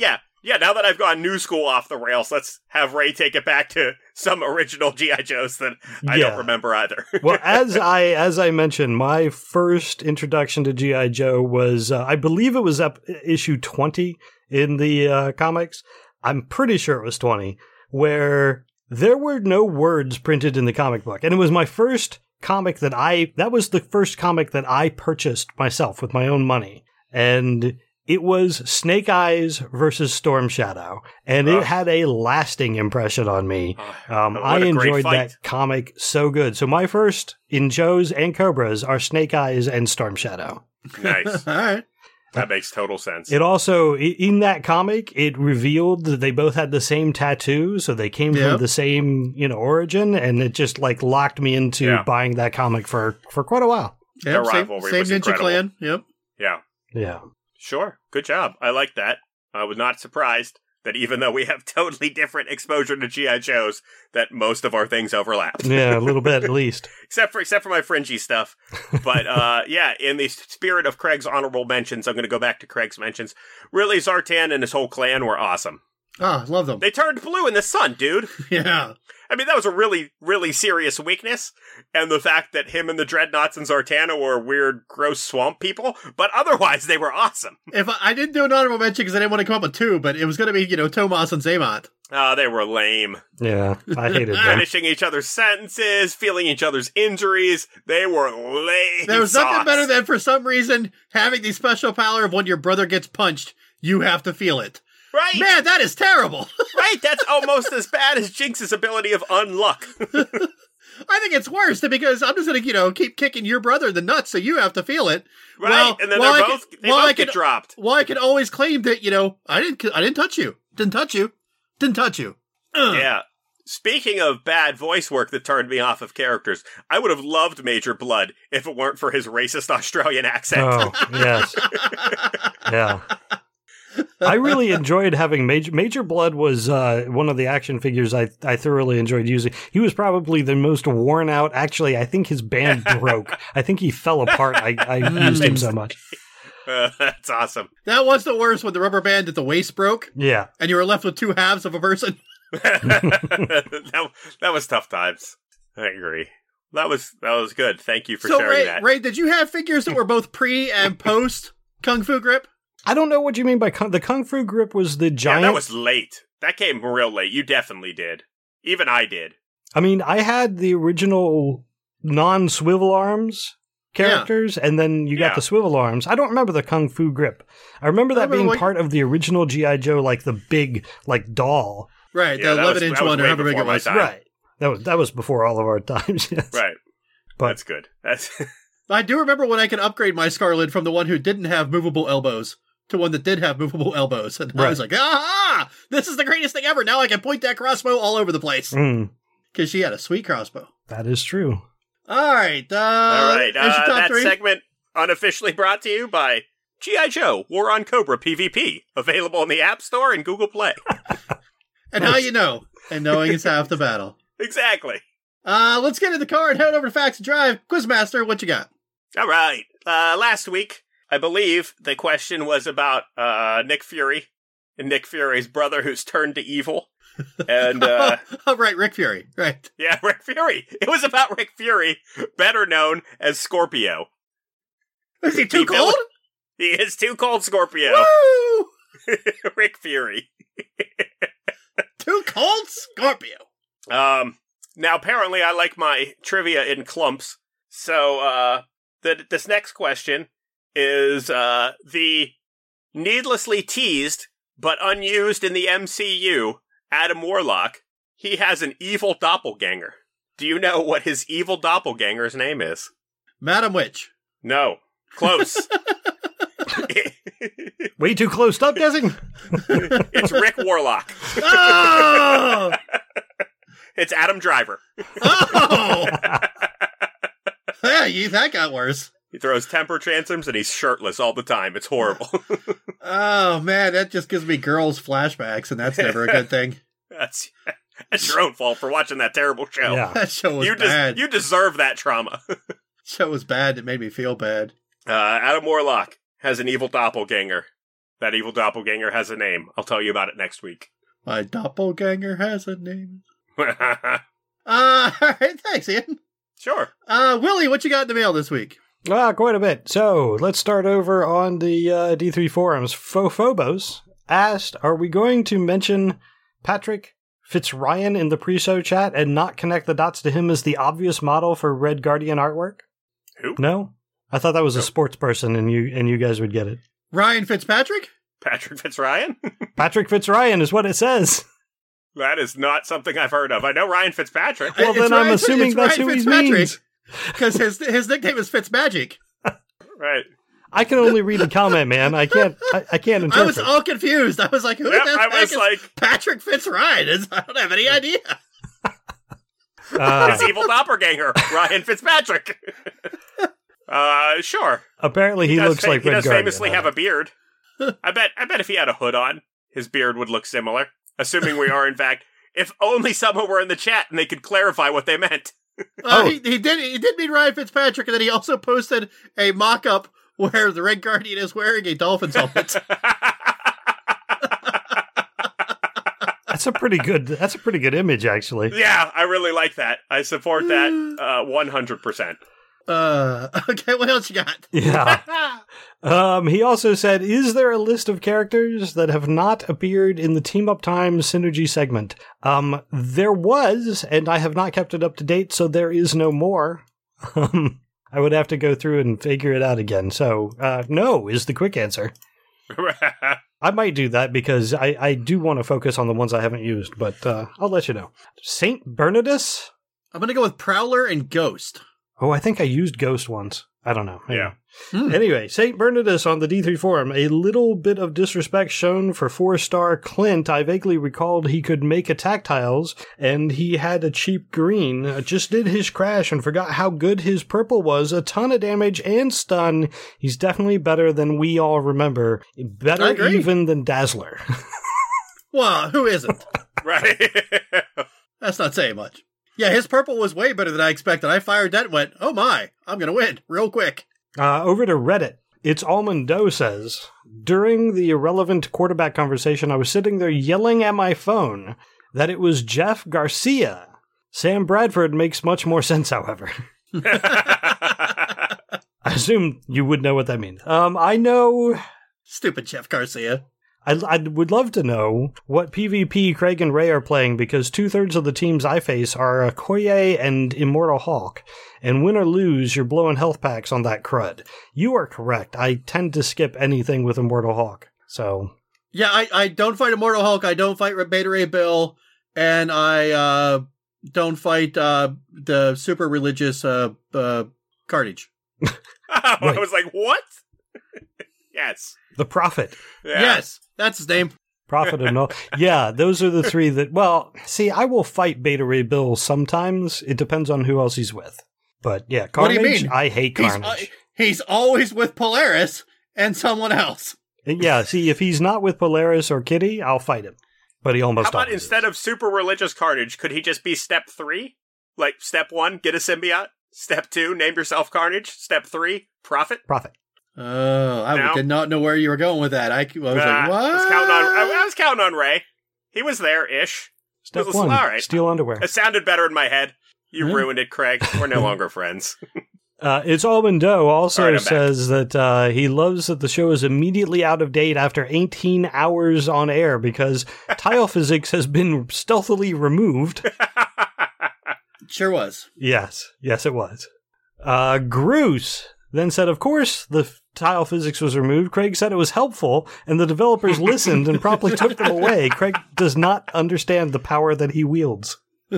S3: Yeah, now that I've gone new school off the rails, let's have Ray take it back to some original G.I. Joes that I don't remember either.
S2: Well, as I mentioned, my first introduction to G.I. Joe was, I believe it was issue 20 in the comics. I'm pretty sure it was 20, where there were no words printed in the comic book. And it was my first comic that was the first comic that I purchased myself with my own money. And it was Snake Eyes versus Storm Shadow, and it had a lasting impression on me. I enjoyed that comic so good. So my first in Joes and Cobras are Snake Eyes and Storm Shadow.
S3: Nice.
S1: All right.
S3: That makes total sense.
S2: It also, in that comic, it revealed that they both had the same tattoo, so they came from the same, origin, and it just locked me into buying that comic for quite a while.
S1: Yep, same Ninja Clan. Yep.
S3: Yeah.
S2: Yeah.
S3: Sure. Good job. I like that. I was not surprised that even though we have totally different exposure to G.I. Joes, that most of our things overlap.
S2: Yeah, a little bit at least.
S3: except for my fringy stuff. But in the spirit of Craig's honorable mentions, I'm going to go back to Craig's mentions. Really, Zartan and his whole clan were awesome.
S1: Oh, love them.
S3: They turned blue in the sun, dude.
S1: Yeah.
S3: I mean, that was a really, really serious weakness. And the fact that him and the Dreadnoughts and Zartana were weird, gross swamp people. But otherwise, they were awesome.
S1: If I didn't do an honorable mention because I didn't want to come up with two, but it was going to be, Tomas and Zaymont.
S3: Oh, they were lame.
S2: Yeah, I hated them.
S3: Finishing each other's sentences, feeling each other's injuries. They were lame.
S1: There was nothing better than, for some reason, having the special power of when your brother gets punched, you have to feel it.
S3: Right.
S1: Man, that is terrible.
S3: Right. That's almost as bad as Jinx's ability of unluck.
S1: I think it's worse because I'm just going to, keep kicking your brother in the nuts so you have to feel it.
S3: Right. Well, and then they both get dropped.
S1: Well, I can always claim that, I didn't touch you. Didn't touch you. Didn't touch you.
S3: Yeah. Speaking of bad voice work that turned me off of characters, I would have loved Major Blood if it weren't for his racist Australian accent.
S2: Oh, yes. Yeah. I really enjoyed having Major Blood was one of the action figures I thoroughly enjoyed using. He was probably the most worn out. Actually, I think his band broke. I think he fell apart. I used him so much.
S3: That's awesome.
S1: That was the worst when the rubber band at the waist broke.
S2: Yeah.
S1: And you were left with two halves of a person.
S3: that was tough times. I agree. That was good. Thank you for sharing that.
S1: Ray, did you have figures that were both pre and post Kung Fu Grip?
S2: I don't know what you mean by the Kung Fu Grip was the giant.
S3: Yeah, that was late. That came real late. You definitely did. Even I did.
S2: I mean, I had the original non-swivel arms characters, and then you got the swivel arms. I don't remember the Kung Fu Grip. I remember that being part of the original G.I. Joe, the big,
S1: doll. Right, the 11-inch one, or however big it was.
S2: Right. That was before all of our times, yes.
S3: Right. But that's good.
S1: I do remember when I could upgrade my Scarlet from the one who didn't have movable elbows to one that did have movable elbows. And I was like, this is the greatest thing ever. Now I can point that crossbow all over the place. Because she had a sweet crossbow.
S2: That is true.
S1: All right.
S3: That segment unofficially brought to you by G.I. Joe, War on Cobra PvP. Available in the App Store and Google Play.
S1: And how you know. And knowing is half the battle.
S3: Exactly.
S1: Let's get in the car and head over to Facts and Drive. Quizmaster, what you got?
S3: All right. Last week, I believe the question was about Nick Fury and Nick Fury's brother who's turned to evil. And
S1: right, Rick Fury. Right.
S3: Yeah, Rick Fury. It was about Rick Fury, better known as Scorpio.
S1: Is he too cold?
S3: He is too cold, Scorpio.
S1: Woo!
S3: Rick Fury.
S1: Too cold, Scorpio.
S3: Now apparently I like my trivia in clumps. So this next question is the needlessly teased but unused in the MCU Adam Warlock. He has an evil doppelganger. Do you know what his evil doppelganger's name is?
S1: Madam Witch.
S3: No. Close.
S2: Way too close. Stop guessing.
S3: It's Rick Warlock.
S1: Oh!
S3: It's Adam Driver.
S1: Oh! Yeah, that got worse.
S3: He throws temper tantrums and he's shirtless all the time. It's horrible.
S1: Oh, man, that just gives me girls' flashbacks, and that's never a good thing.
S3: That's your own fault for watching that terrible show.
S2: Yeah.
S1: That show was bad.
S3: You deserve that trauma.
S1: Show was bad. It made me feel bad.
S3: Adam Warlock has an evil doppelganger. That evil doppelganger has a name. I'll tell you about it next week.
S1: My doppelganger has a name. All right, thanks, Ian.
S3: Sure.
S1: Willie, what you got in the mail this week?
S2: Quite a bit. So let's start over on the D3 forums. Phobos asked, are we going to mention Patrick Fitzryan in the pre-show chat and not connect the dots to him as the obvious model for Red Guardian artwork?
S3: Who?
S2: No? I thought that was a sports person and you guys would get it.
S1: Ryan Fitzpatrick?
S3: Patrick Fitzryan?
S2: Patrick Fitzryan is what it says.
S3: That is not something I've heard of. I know Ryan Fitzpatrick.
S2: Well, then I'm assuming that's who he means.
S1: Because his nickname is Fitzmagic.
S3: Right.
S2: I can only read the comment, man. I can't interpret.
S1: I was all confused. I was like, who the heck is
S3: like,
S1: Patrick Fitzryan? I don't have any idea.
S3: His evil doppelganger, Ryan Fitzpatrick. Sure.
S2: Apparently he looks like Red Guardian.
S3: He does famously have a beard. I bet if he had a hood on, his beard would look similar. Assuming we are, in fact, if only someone were in the chat and they could clarify what they meant.
S1: He did mean Ryan Fitzpatrick, and then he also posted a mock-up where the Red Guardian is wearing a Dolphins helmet.
S2: That's a pretty good image, actually.
S3: Yeah, I really like that. I support that 100%.
S1: Okay, what else you got?
S2: Yeah. He also said, is there a list of characters that have not appeared in the Team Up Time Synergy segment? There was, and I have not kept it up to date, so there is no more. I would have to go through and figure it out again. So, no is the quick answer. I might do that because I do want to focus on the ones I haven't used, but I'll let you know. St. Bernardus?
S1: I'm going to go with Prowler and Ghost.
S2: Oh, I think I used Ghost once. I don't know.
S3: Yeah.
S2: Anyway, St. Bernardus on the D3 forum. A little bit of disrespect shown for 4-star Clint. I vaguely recalled he could make attack tiles, and he had a cheap green. Just did his crash and forgot how good his purple was. A ton of damage and stun. He's definitely better than we all remember. Better even than Dazzler.
S1: Well, who isn't?
S3: Right.
S1: That's not saying much. Yeah, his purple was way better than I expected. I fired that and went, oh my, I'm going to win real quick.
S2: Over to Reddit. It's Almond Doe says, during the irrelevant quarterback conversation, I was sitting there yelling at my phone that it was Jeff Garcia. Sam Bradford makes much more sense, however. I assume you would know what that means. I know...
S1: Stupid Jeff Garcia.
S2: I would love to know what PvP Craig and Ray are playing, because 2/3 of the teams I face are Okoye and Immortal Hulk, and win or lose, you're blowing health packs on that crud. You are correct. I tend to skip anything with Immortal Hulk, so...
S1: Yeah, I don't fight Immortal Hulk, I don't fight Beta Ray Bill, and I don't fight the super religious Carnage.
S3: I was like, what? Yes.
S2: The Prophet.
S3: Yeah.
S1: Yes, that's his name.
S2: Prophet and all. Yeah, those are the three that... Well, see, I will fight Beta Ray Bill sometimes. It depends on who else he's with. But yeah, Carnage,
S1: what do you mean?
S2: I hate Carnage.
S1: He's always with Polaris and someone else.
S2: Yeah, see, if he's not with Polaris or Kitty, I'll fight him. But he almost
S3: How about instead of super religious Carnage, could he just be step 3? Like, step 1, get a symbiote. Step 2, name yourself Carnage. Step 3, Prophet.
S1: Oh, I did not know where you were going with that. I was like, what?
S3: I was counting on Ray. He was there-ish.
S2: Step 1, all right. Steal underwear.
S3: It sounded better in my head. You ruined it, Craig. We're no longer friends.
S2: It's Almond Doe also says that he loves that the show is immediately out of date after 18 hours on air because tile physics has been stealthily removed.
S1: Sure was.
S2: Yes, it was. Groose then said, of course, the tile physics was removed. Craig said it was helpful, and the developers listened and promptly took them away. Craig does not understand the power that he wields.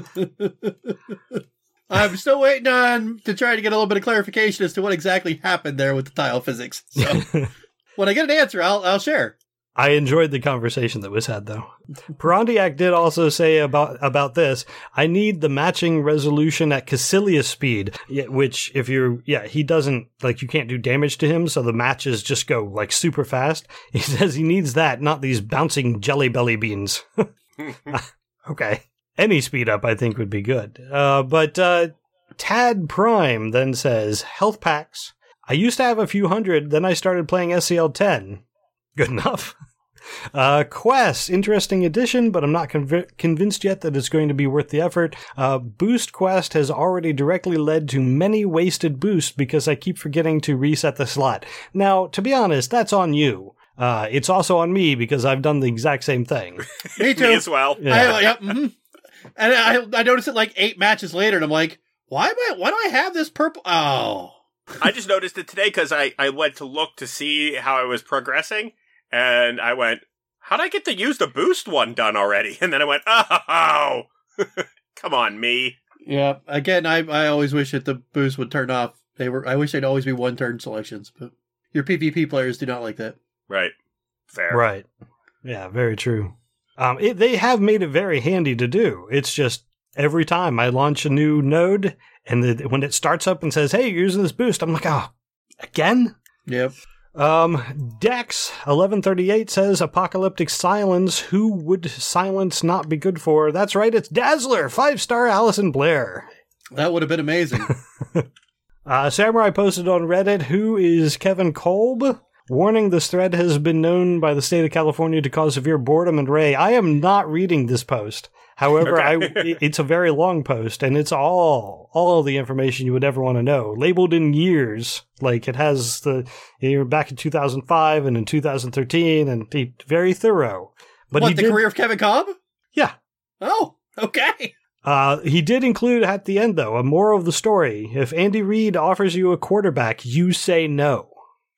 S1: I'm still waiting to try to get a little bit of clarification as to what exactly happened there with the tile physics. So when I get an answer, I'll share.
S2: I enjoyed the conversation that was had, though. Perondiak did also say about this, I need the matching resolution at Caecilius speed, which he doesn't, you can't do damage to him, so the matches just go, super fast. He says he needs that, not these bouncing jelly belly beans. Okay. Any speed up, I think, would be good. But Tad Prime then says, health packs. I used to have a few hundred, then I started playing SCL 10. Good enough. Quest, interesting addition, but I'm not convinced yet that it's going to be worth the effort. Boost Quest has already directly led to many wasted boosts because I keep forgetting to reset the slot. Now, to be honest, that's on you. It's also on me because I've done the exact same thing.
S1: Me too.
S3: Me as well.
S2: Yeah.
S1: Yep. Mm-hmm. And I noticed it like 8 matches later, and I'm like, why do I have this purple? Oh.
S3: I just noticed it today because I went to look to see how I was progressing, and I went, how'd I get to use the boost one done already? And then I went, oh, come on, me.
S1: Yeah. Again, I always wish that the boost would turn off. I wish they'd always be one-turn selections, but your PvP players do not like that.
S3: Right. Fair.
S2: Right. Yeah, very true. They have made it very handy to do. It's just every time I launch a new node, and when it starts up and says, hey, you're using this boost, I'm like, oh, again?
S1: Yep.
S2: Dex 1138 says Apocalyptic Silence. Who would silence not be good for? That's right, it's Dazzler, 5-star Alison Blair.
S1: That would have been amazing.
S2: Samurai posted on Reddit, who is Kevin Kolb? Warning, this thread has been known by the state of California to cause severe boredom and rage. I am not reading this post. However, it's a very long post, and it's all the information you would ever want to know, labeled in years. Like, it has back in 2005 and in 2013, and very thorough. But
S1: the career of Kevin Kolb?
S2: Yeah.
S1: Oh, okay.
S2: He did include at the end, though, a moral of the story. If Andy Reid offers you a quarterback, you say no.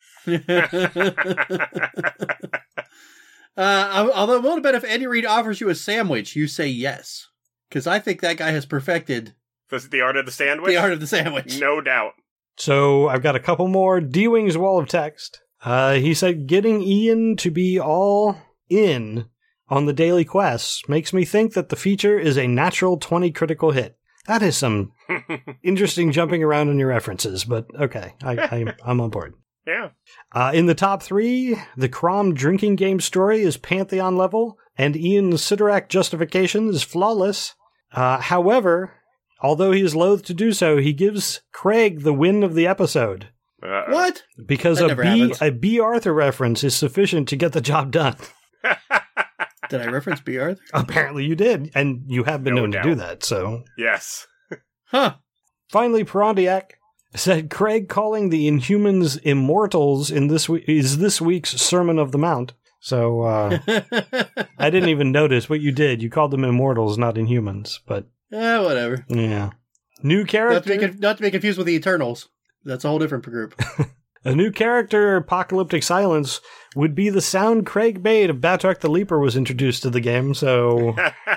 S1: Although a little bit, if Andy Reid offers you a sandwich, you say yes. Because I think that guy has perfected
S3: the art of the sandwich?
S1: The art of the sandwich.
S3: No doubt.
S2: So I've got a couple more. D-Wing's wall of text. He said, getting Ian to be all in on the daily quests makes me think that the feature is a natural 20 critical hit. That is some interesting jumping around in your references, but okay, I'm on board.
S3: Yeah.
S2: In the top 3, the Crom drinking game story is Pantheon level, and Ian's Sidorak justification is flawless. However, although he is loath to do so, he gives Craig the win of the episode.
S1: What?
S2: Because a B. Arthur reference is sufficient to get the job done.
S1: Did I reference B. Arthur?
S2: Apparently you did, and you have been known to do that, so...
S3: Yes.
S1: Huh.
S2: Finally, Perondiak said Craig calling the Inhumans immortals is this week's Sermon of the Mount. So, I didn't even notice what you did. You called them immortals, not Inhumans, but...
S1: whatever.
S2: Yeah. New character...
S1: Not to be confused with the Eternals. That's a whole different group.
S2: A new character, Apocalyptic Silence, would be the sound Craig made if Batroc the Leaper was introduced to the game, so...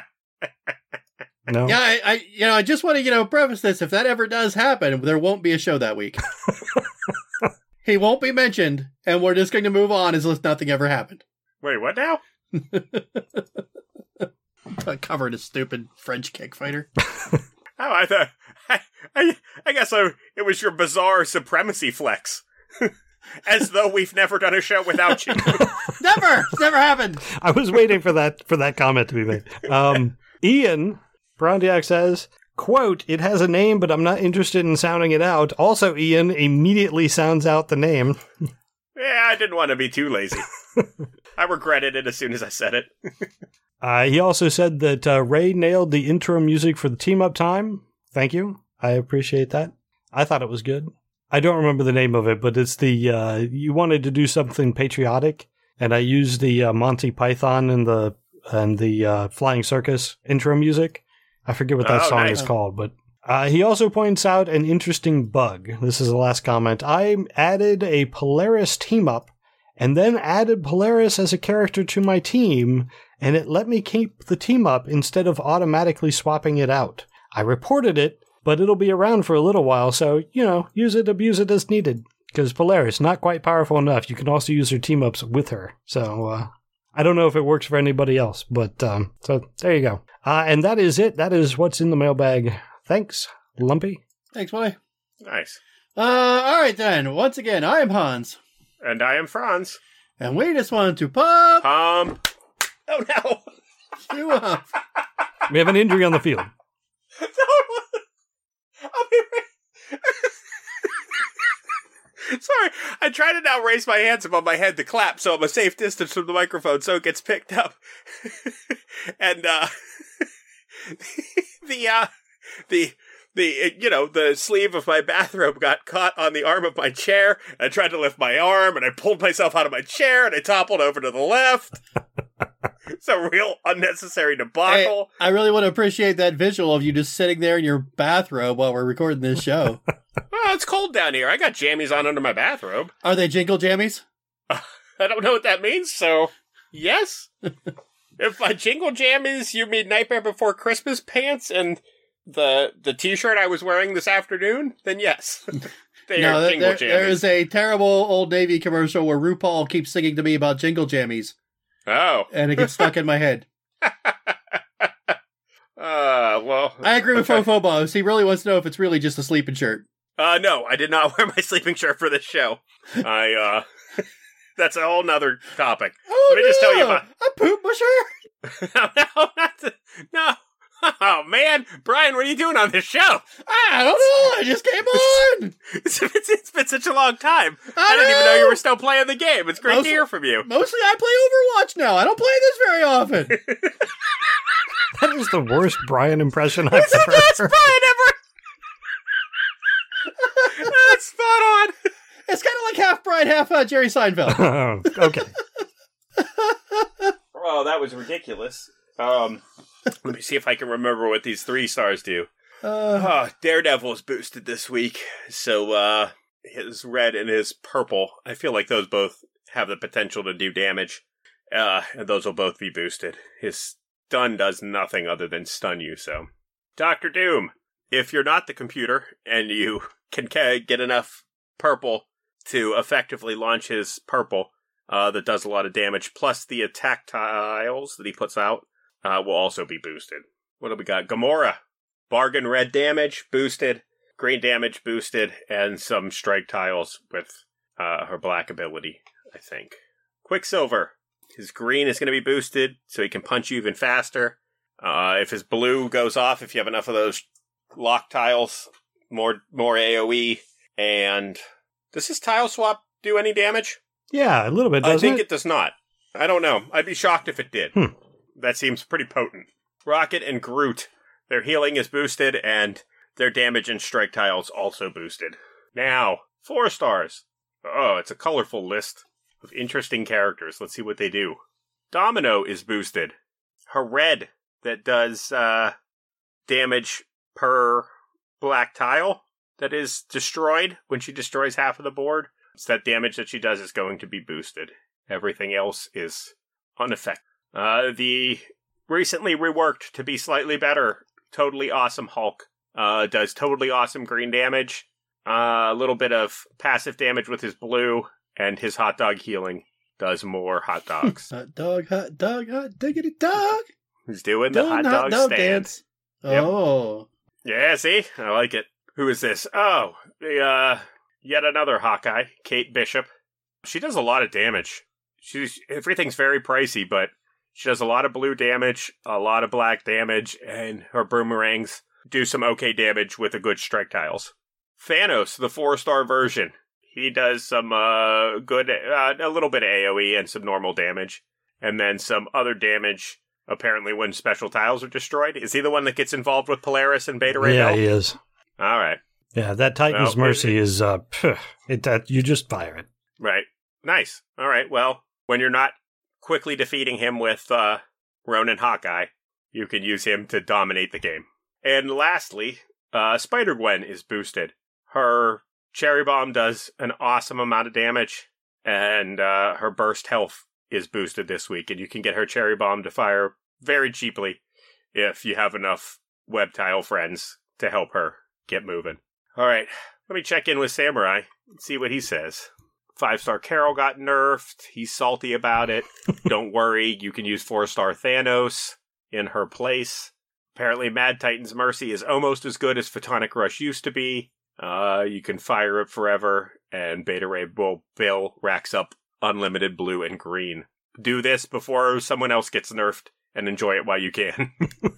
S2: No.
S1: Yeah, I just want to, preface this. If that ever does happen, there won't be a show that week. He won't be mentioned, and we're just going to move on as if nothing ever happened.
S3: Wait, what now?
S1: Covered a stupid French kick fighter.
S3: I thought... I guess it was your bizarre supremacy flex. As though we've never done a show without you.
S1: Never! It's never happened!
S2: I was waiting for that comment to be made. Ian... Brondiak says, quote, it has a name, but I'm not interested in sounding it out. Also, Ian immediately sounds out the name.
S3: Yeah, I didn't want to be too lazy. I regretted it as soon as I said it.
S2: He also said that Ray nailed the intro music for the team-up time. Thank you. I appreciate that. I thought it was good. I don't remember the name of it, but it's the, you wanted to do something patriotic, and I used the Monty Python and the Flying Circus intro music. I forget what that song is called, but he also points out an interesting bug. This is the last comment. I added a Polaris team-up and then added Polaris as a character to my team, and it let me keep the team-up instead of automatically swapping it out. I reported it, but it'll be around for a little while, so, use it, abuse it as needed. Because Polaris, not quite powerful enough. You can also use her team-ups with her. So, I don't know if it works for anybody else, but, so there you go. And that is it. That is what's in the mailbag. Thanks, Lumpy.
S1: Thanks, buddy.
S3: Nice.
S1: All right, then. Once again, I am Hans.
S3: And I am Franz.
S1: And we just wanted to pump...
S3: Oh, no.
S1: You up.
S2: We have an injury on the field.
S3: I'll be right... Sorry, I try to now raise my hands above my head to clap so I'm a safe distance from the microphone so it gets picked up. And, the sleeve of my bathrobe got caught on the arm of my chair. I tried to lift my arm, and I pulled myself out of my chair, and I toppled over to the left. It's a real unnecessary debacle.
S1: Hey, I really want to appreciate that visual of you just sitting there in your bathrobe while we're recording this show.
S3: Well, it's cold down here. I got jammies on under my bathrobe.
S1: Are they jingle jammies?
S3: I don't know what that means, so yes. If by jingle jammies you mean Nightmare Before Christmas pants and the t-shirt I was wearing this afternoon, then yes. They are jingle jammies.
S1: There is a terrible Old Navy commercial where RuPaul keeps singing to me about jingle jammies.
S3: Oh.
S1: And it gets stuck in my head.
S3: Well.
S1: I agree with Fofo Boss. He really wants to know if it's really just a sleeping shirt.
S3: No, I did not wear my sleeping shirt for this show. That's a whole nother topic.
S1: Oh,
S3: Let me just tell you about.
S1: I pooped my shirt.
S3: No. Oh, man. Brian, what are you doing on this show?
S1: I don't know. I just came on.
S3: It's been such a long time. I didn't even know you were still playing the game. It's great to hear from you.
S1: Mostly I play Overwatch now. I don't play this very often.
S2: That is the worst Brian impression I've
S3: It's
S2: ever
S3: the best
S2: heard.
S3: Brian ever. That's spot on.
S1: It's kind of like half Brian, half Jerry Seinfeld.
S2: Oh, okay.
S3: Oh, that was ridiculous. Let me see if I can remember what these 3 stars do. Daredevil is boosted this week, so his red and his purple, I feel like those both have the potential to do damage, and those will both be boosted. His stun does nothing other than stun you, so. Dr. Doom, if you're not the computer, and you can get enough purple to effectively launch his purple, that does a lot of damage, plus the attack tiles that he puts out, will also be boosted. What do we got? Gamora. Bargain red damage, boosted. Green damage, boosted. And some strike tiles with her black ability, I think. Quicksilver. His green is going to be boosted, so he can punch you even faster. If his blue goes off, if you have enough of those lock tiles, more AoE. And does his tile swap do any damage?
S2: Yeah, a little bit, doesn't
S3: I think it does not. I don't know. I'd be shocked if it did. That seems pretty potent. Rocket and Groot. Their healing is boosted, and their damage and strike tiles also boosted. Now, 4 stars. Oh, it's a colorful list of interesting characters. Let's see what they do. Domino is boosted. Her red that does damage per black tile that is destroyed when she destroys half of the board. So that damage that she does is going to be boosted. Everything else is unaffected. The recently reworked to be slightly better Totally Awesome Hulk does totally awesome green damage, a little bit of passive damage with his blue, and his hot dog healing does more hot dogs.
S1: Hot dog, diggity dog.
S3: He's doing the hot dog dance.
S1: Yep. Oh.
S3: Yeah, see? I like it. Who is this? Oh, yet another Hawkeye, Kate Bishop. She does a lot of damage. Everything's very pricey, but she does a lot of blue damage, a lot of black damage, and her boomerangs do some okay damage with the good strike tiles. Thanos, the 4-star version. He does some a little bit of AoE and some normal damage, and then some other damage, apparently when special tiles are destroyed. Is he the one that gets involved with Polaris and Beta Ray Bill?
S2: Yeah, he is.
S3: All right.
S2: Yeah, that Titan's Mercy is, that you just fire it.
S3: Right. Nice. All right, well, when you're not quickly defeating him with Ronin Hawkeye, you can use him to dominate the game. And lastly, Spider-Gwen is boosted. Her Cherry Bomb does an awesome amount of damage, and her burst health is boosted this week, and you can get her Cherry Bomb to fire very cheaply if you have enough web tile friends to help her get moving. All right, let me check in with Samurai and see what he says. 5-star Carol got nerfed. He's salty about it. Don't worry, you can use 4-star Thanos in her place. Apparently, Mad Titan's Mercy is almost as good as Photonic Rush used to be. You can fire it forever, and Beta Ray Bill racks up unlimited blue and green. Do this before someone else gets nerfed, and enjoy it while you can.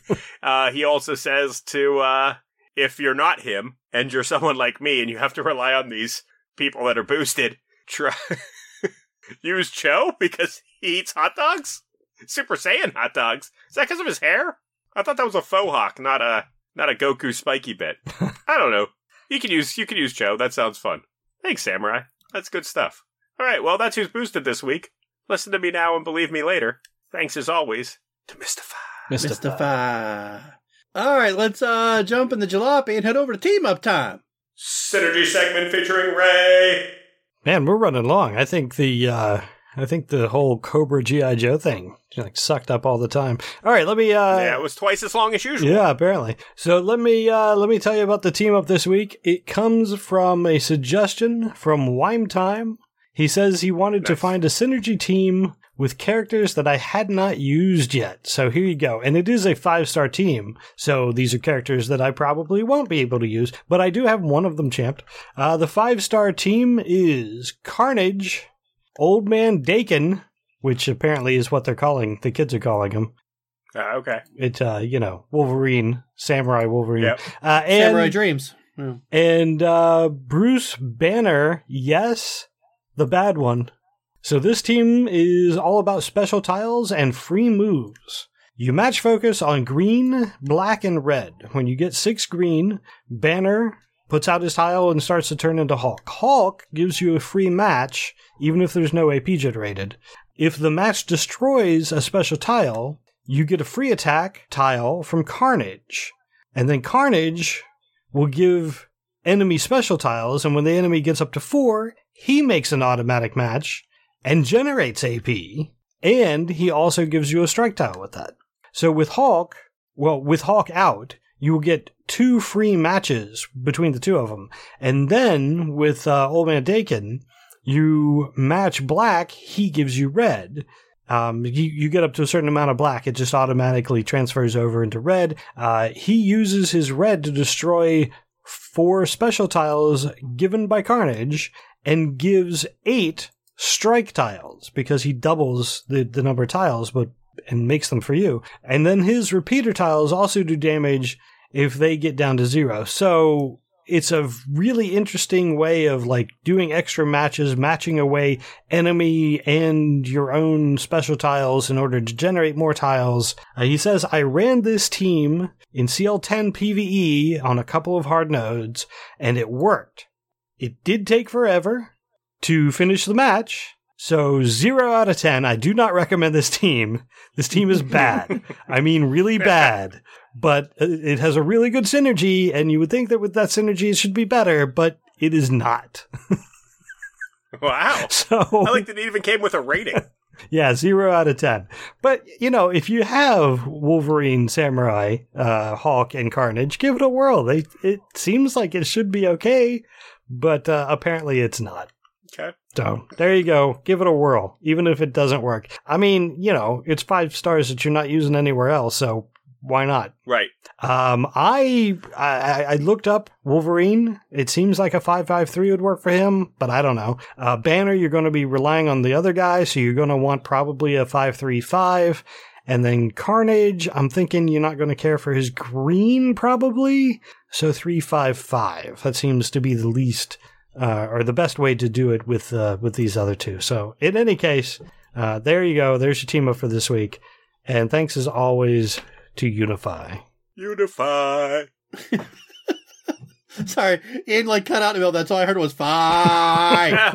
S3: He also says to, if you're not him, and you're someone like me, and you have to rely on these people that are boosted try use Cho because he eats hot dogs? Super Saiyan hot dogs. Is that because of his hair? I thought that was a faux hawk, not a Goku spiky bit. I don't know. You can use Cho. That sounds fun. Thanks, Samurai. That's good stuff. All right, well, that's who's boosted this week. Listen to me now and believe me later. Thanks as always to
S1: Mystify. All right, let's jump in the jalopy and head over to Team Up Time.
S3: Synergy segment featuring Ray.
S2: Man, we're running long. I think the whole Cobra G.I. Joe thing sucked up all the time. All right, let me.
S3: Yeah, it was twice as long as usual.
S2: Yeah, apparently. So let me tell you about the team up this week. It comes from a suggestion from Wime Time. He says he wanted to find a synergy team with characters that I had not used yet. So here you go. And it is a 5-star team. So these are characters that I probably won't be able to use, but I do have one of them champed. The 5-star team is Carnage, Old Man Dakin, which apparently is what the kids are calling him.
S3: Okay.
S2: It's, Wolverine, Samurai Wolverine.
S3: Yep.
S1: Samurai Dreams.
S2: Yeah. And Bruce Banner, yes, the bad one. So this team is all about special tiles and free moves. You match focus on green, black, and red. When you get 6 green, Banner puts out his tile and starts to turn into Hulk. Hulk gives you a free match, even if there's no AP generated. If the match destroys a special tile, you get a free attack tile from Carnage. And then Carnage will give enemy special tiles, and when the enemy gets up to 4, he makes an automatic match and generates AP, and he also gives you a strike tile with that. So with Hulk out, you will get 2 free matches between the two of them. And then with Old Man Dakin, you match black, he gives you red. You get up to a certain amount of black, it just automatically transfers over into red. He uses his red to destroy 4 special tiles given by Carnage and gives 8 strike tiles because he doubles the number of tiles and makes them for you. And then his repeater tiles also do damage if they get down to 0. So it's a really interesting way of doing extra matches, matching away enemy and your own special tiles in order to generate more tiles. He says, I ran this team in CL10 PvE on a couple of hard nodes, and it worked. It did take forever to finish the match, so 0 out of 10. I do not recommend this team. This team is bad. I mean, really bad. But it has a really good synergy, and you would think that with that synergy it should be better, but it is not.
S3: Wow.
S2: So,
S3: I like that it even came with a rating.
S2: Yeah, 0 out of 10. But, if you have Wolverine, Samurai, Hulk, and Carnage, give it a whirl. It seems like it should be okay, but apparently it's not.
S3: Okay.
S2: So, there you go. Give it a whirl, even if it doesn't work. I mean, it's 5 stars that you're not using anywhere else, so why not?
S3: Right.
S2: I looked up Wolverine. It seems like a 5.53 would work for him, but I don't know. Banner, you're going to be relying on the other guy, so you're going to want probably a 5.35. And then Carnage, I'm thinking you're not going to care for his green, probably. So 3.55. That seems to be the least, or the best way to do it with these other two. So in any case, there you go. There's your team up for this week. And thanks as always to Unify.
S3: Unify.
S1: Sorry, Ian cut out in the middle. That's all I heard was "fi."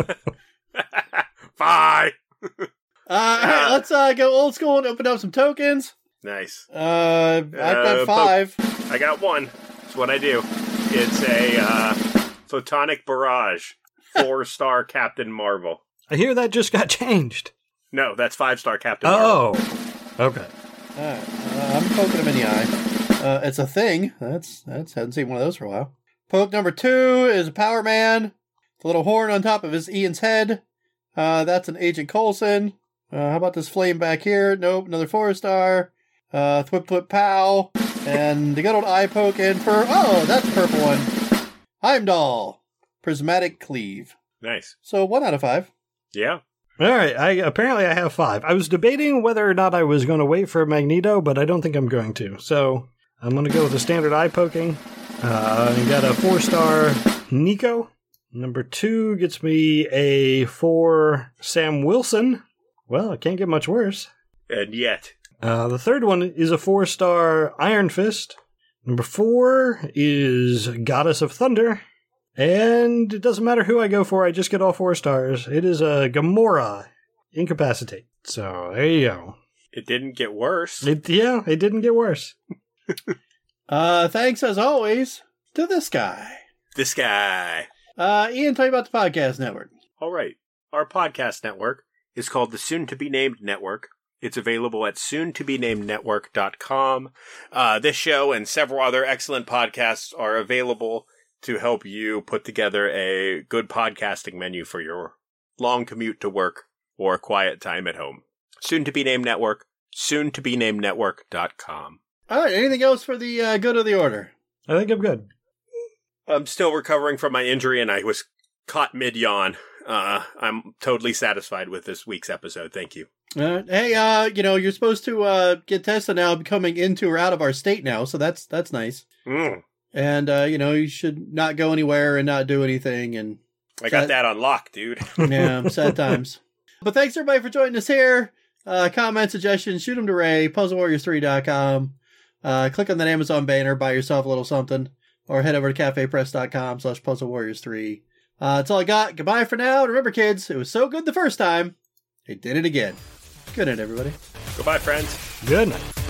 S3: Fi.
S1: Hey, let's go old school and open up some tokens.
S3: Nice.
S1: I've got 5.
S3: I got 1. That's what I do. It's a Photonic Barrage, 4-star Captain Marvel.
S2: I hear that just got changed.
S3: No, that's 5-star Captain Marvel.
S2: Oh, okay.
S1: I'm poking him in the eye. It's a thing. That's hadn't seen one of those for a while. Poke number 2 is a Power Man. The little horn on top of his Ian's head. That's an Agent Coulson. How about this flame back here? Nope, another 4-star. Thwip Thwip Pow. And the good old eye poke in for, that's a purple one. Heimdall. Prismatic Cleave.
S3: Nice.
S1: So 1 out of 5.
S3: Yeah.
S2: All right, apparently I have 5. I was debating whether or not I was going to wait for Magneto, but I don't think I'm going to. So I'm going to go with the standard eye poking. I got a 4-star Nico. Number 2 gets me a 4 Sam Wilson. Well, it can't get much worse.
S3: And yet.
S2: The third one is a 4-star Iron Fist. Number 4 is Goddess of Thunder. And it doesn't matter who I go for, I just get all 4 stars. It is a Gamora Incapacitate. So, there you go.
S3: It didn't get worse.
S2: It didn't get worse.
S1: Thanks, as always, to this guy.
S3: This guy.
S1: Ian, tell me about the podcast network.
S3: All right. Our podcast network is called the Soon-to-be-named Network. It's available at soon-to-be-named-network.com. This show and several other excellent podcasts are available to help you put together a good podcasting menu for your long commute to work or quiet time at home. Soon-to-be-named Network, soon-to-be-named-network.com.
S1: All right, anything else for the good of the order?
S2: I think I'm good.
S3: I'm still recovering from my injury and I was caught mid-yawn. I'm totally satisfied with this week's episode. Thank you.
S1: Hey, you're supposed to get tested now, coming into or out of our state now, so that's nice.
S3: Mm.
S1: And, you should not go anywhere and not do anything. And
S3: I got that on lock, dude.
S1: Yeah, sad times. But thanks, everybody, for joining us here. Comment, suggestions, shoot them to Ray, puzzlewarriors3.com. Click on that Amazon banner, buy yourself a little something, or head over to cafepress.com/puzzlewarriors3. That's all I got. Goodbye for now. And remember, kids, it was so good the first time, they did it again. Good night, everybody.
S3: Goodbye, friends.
S2: Good night.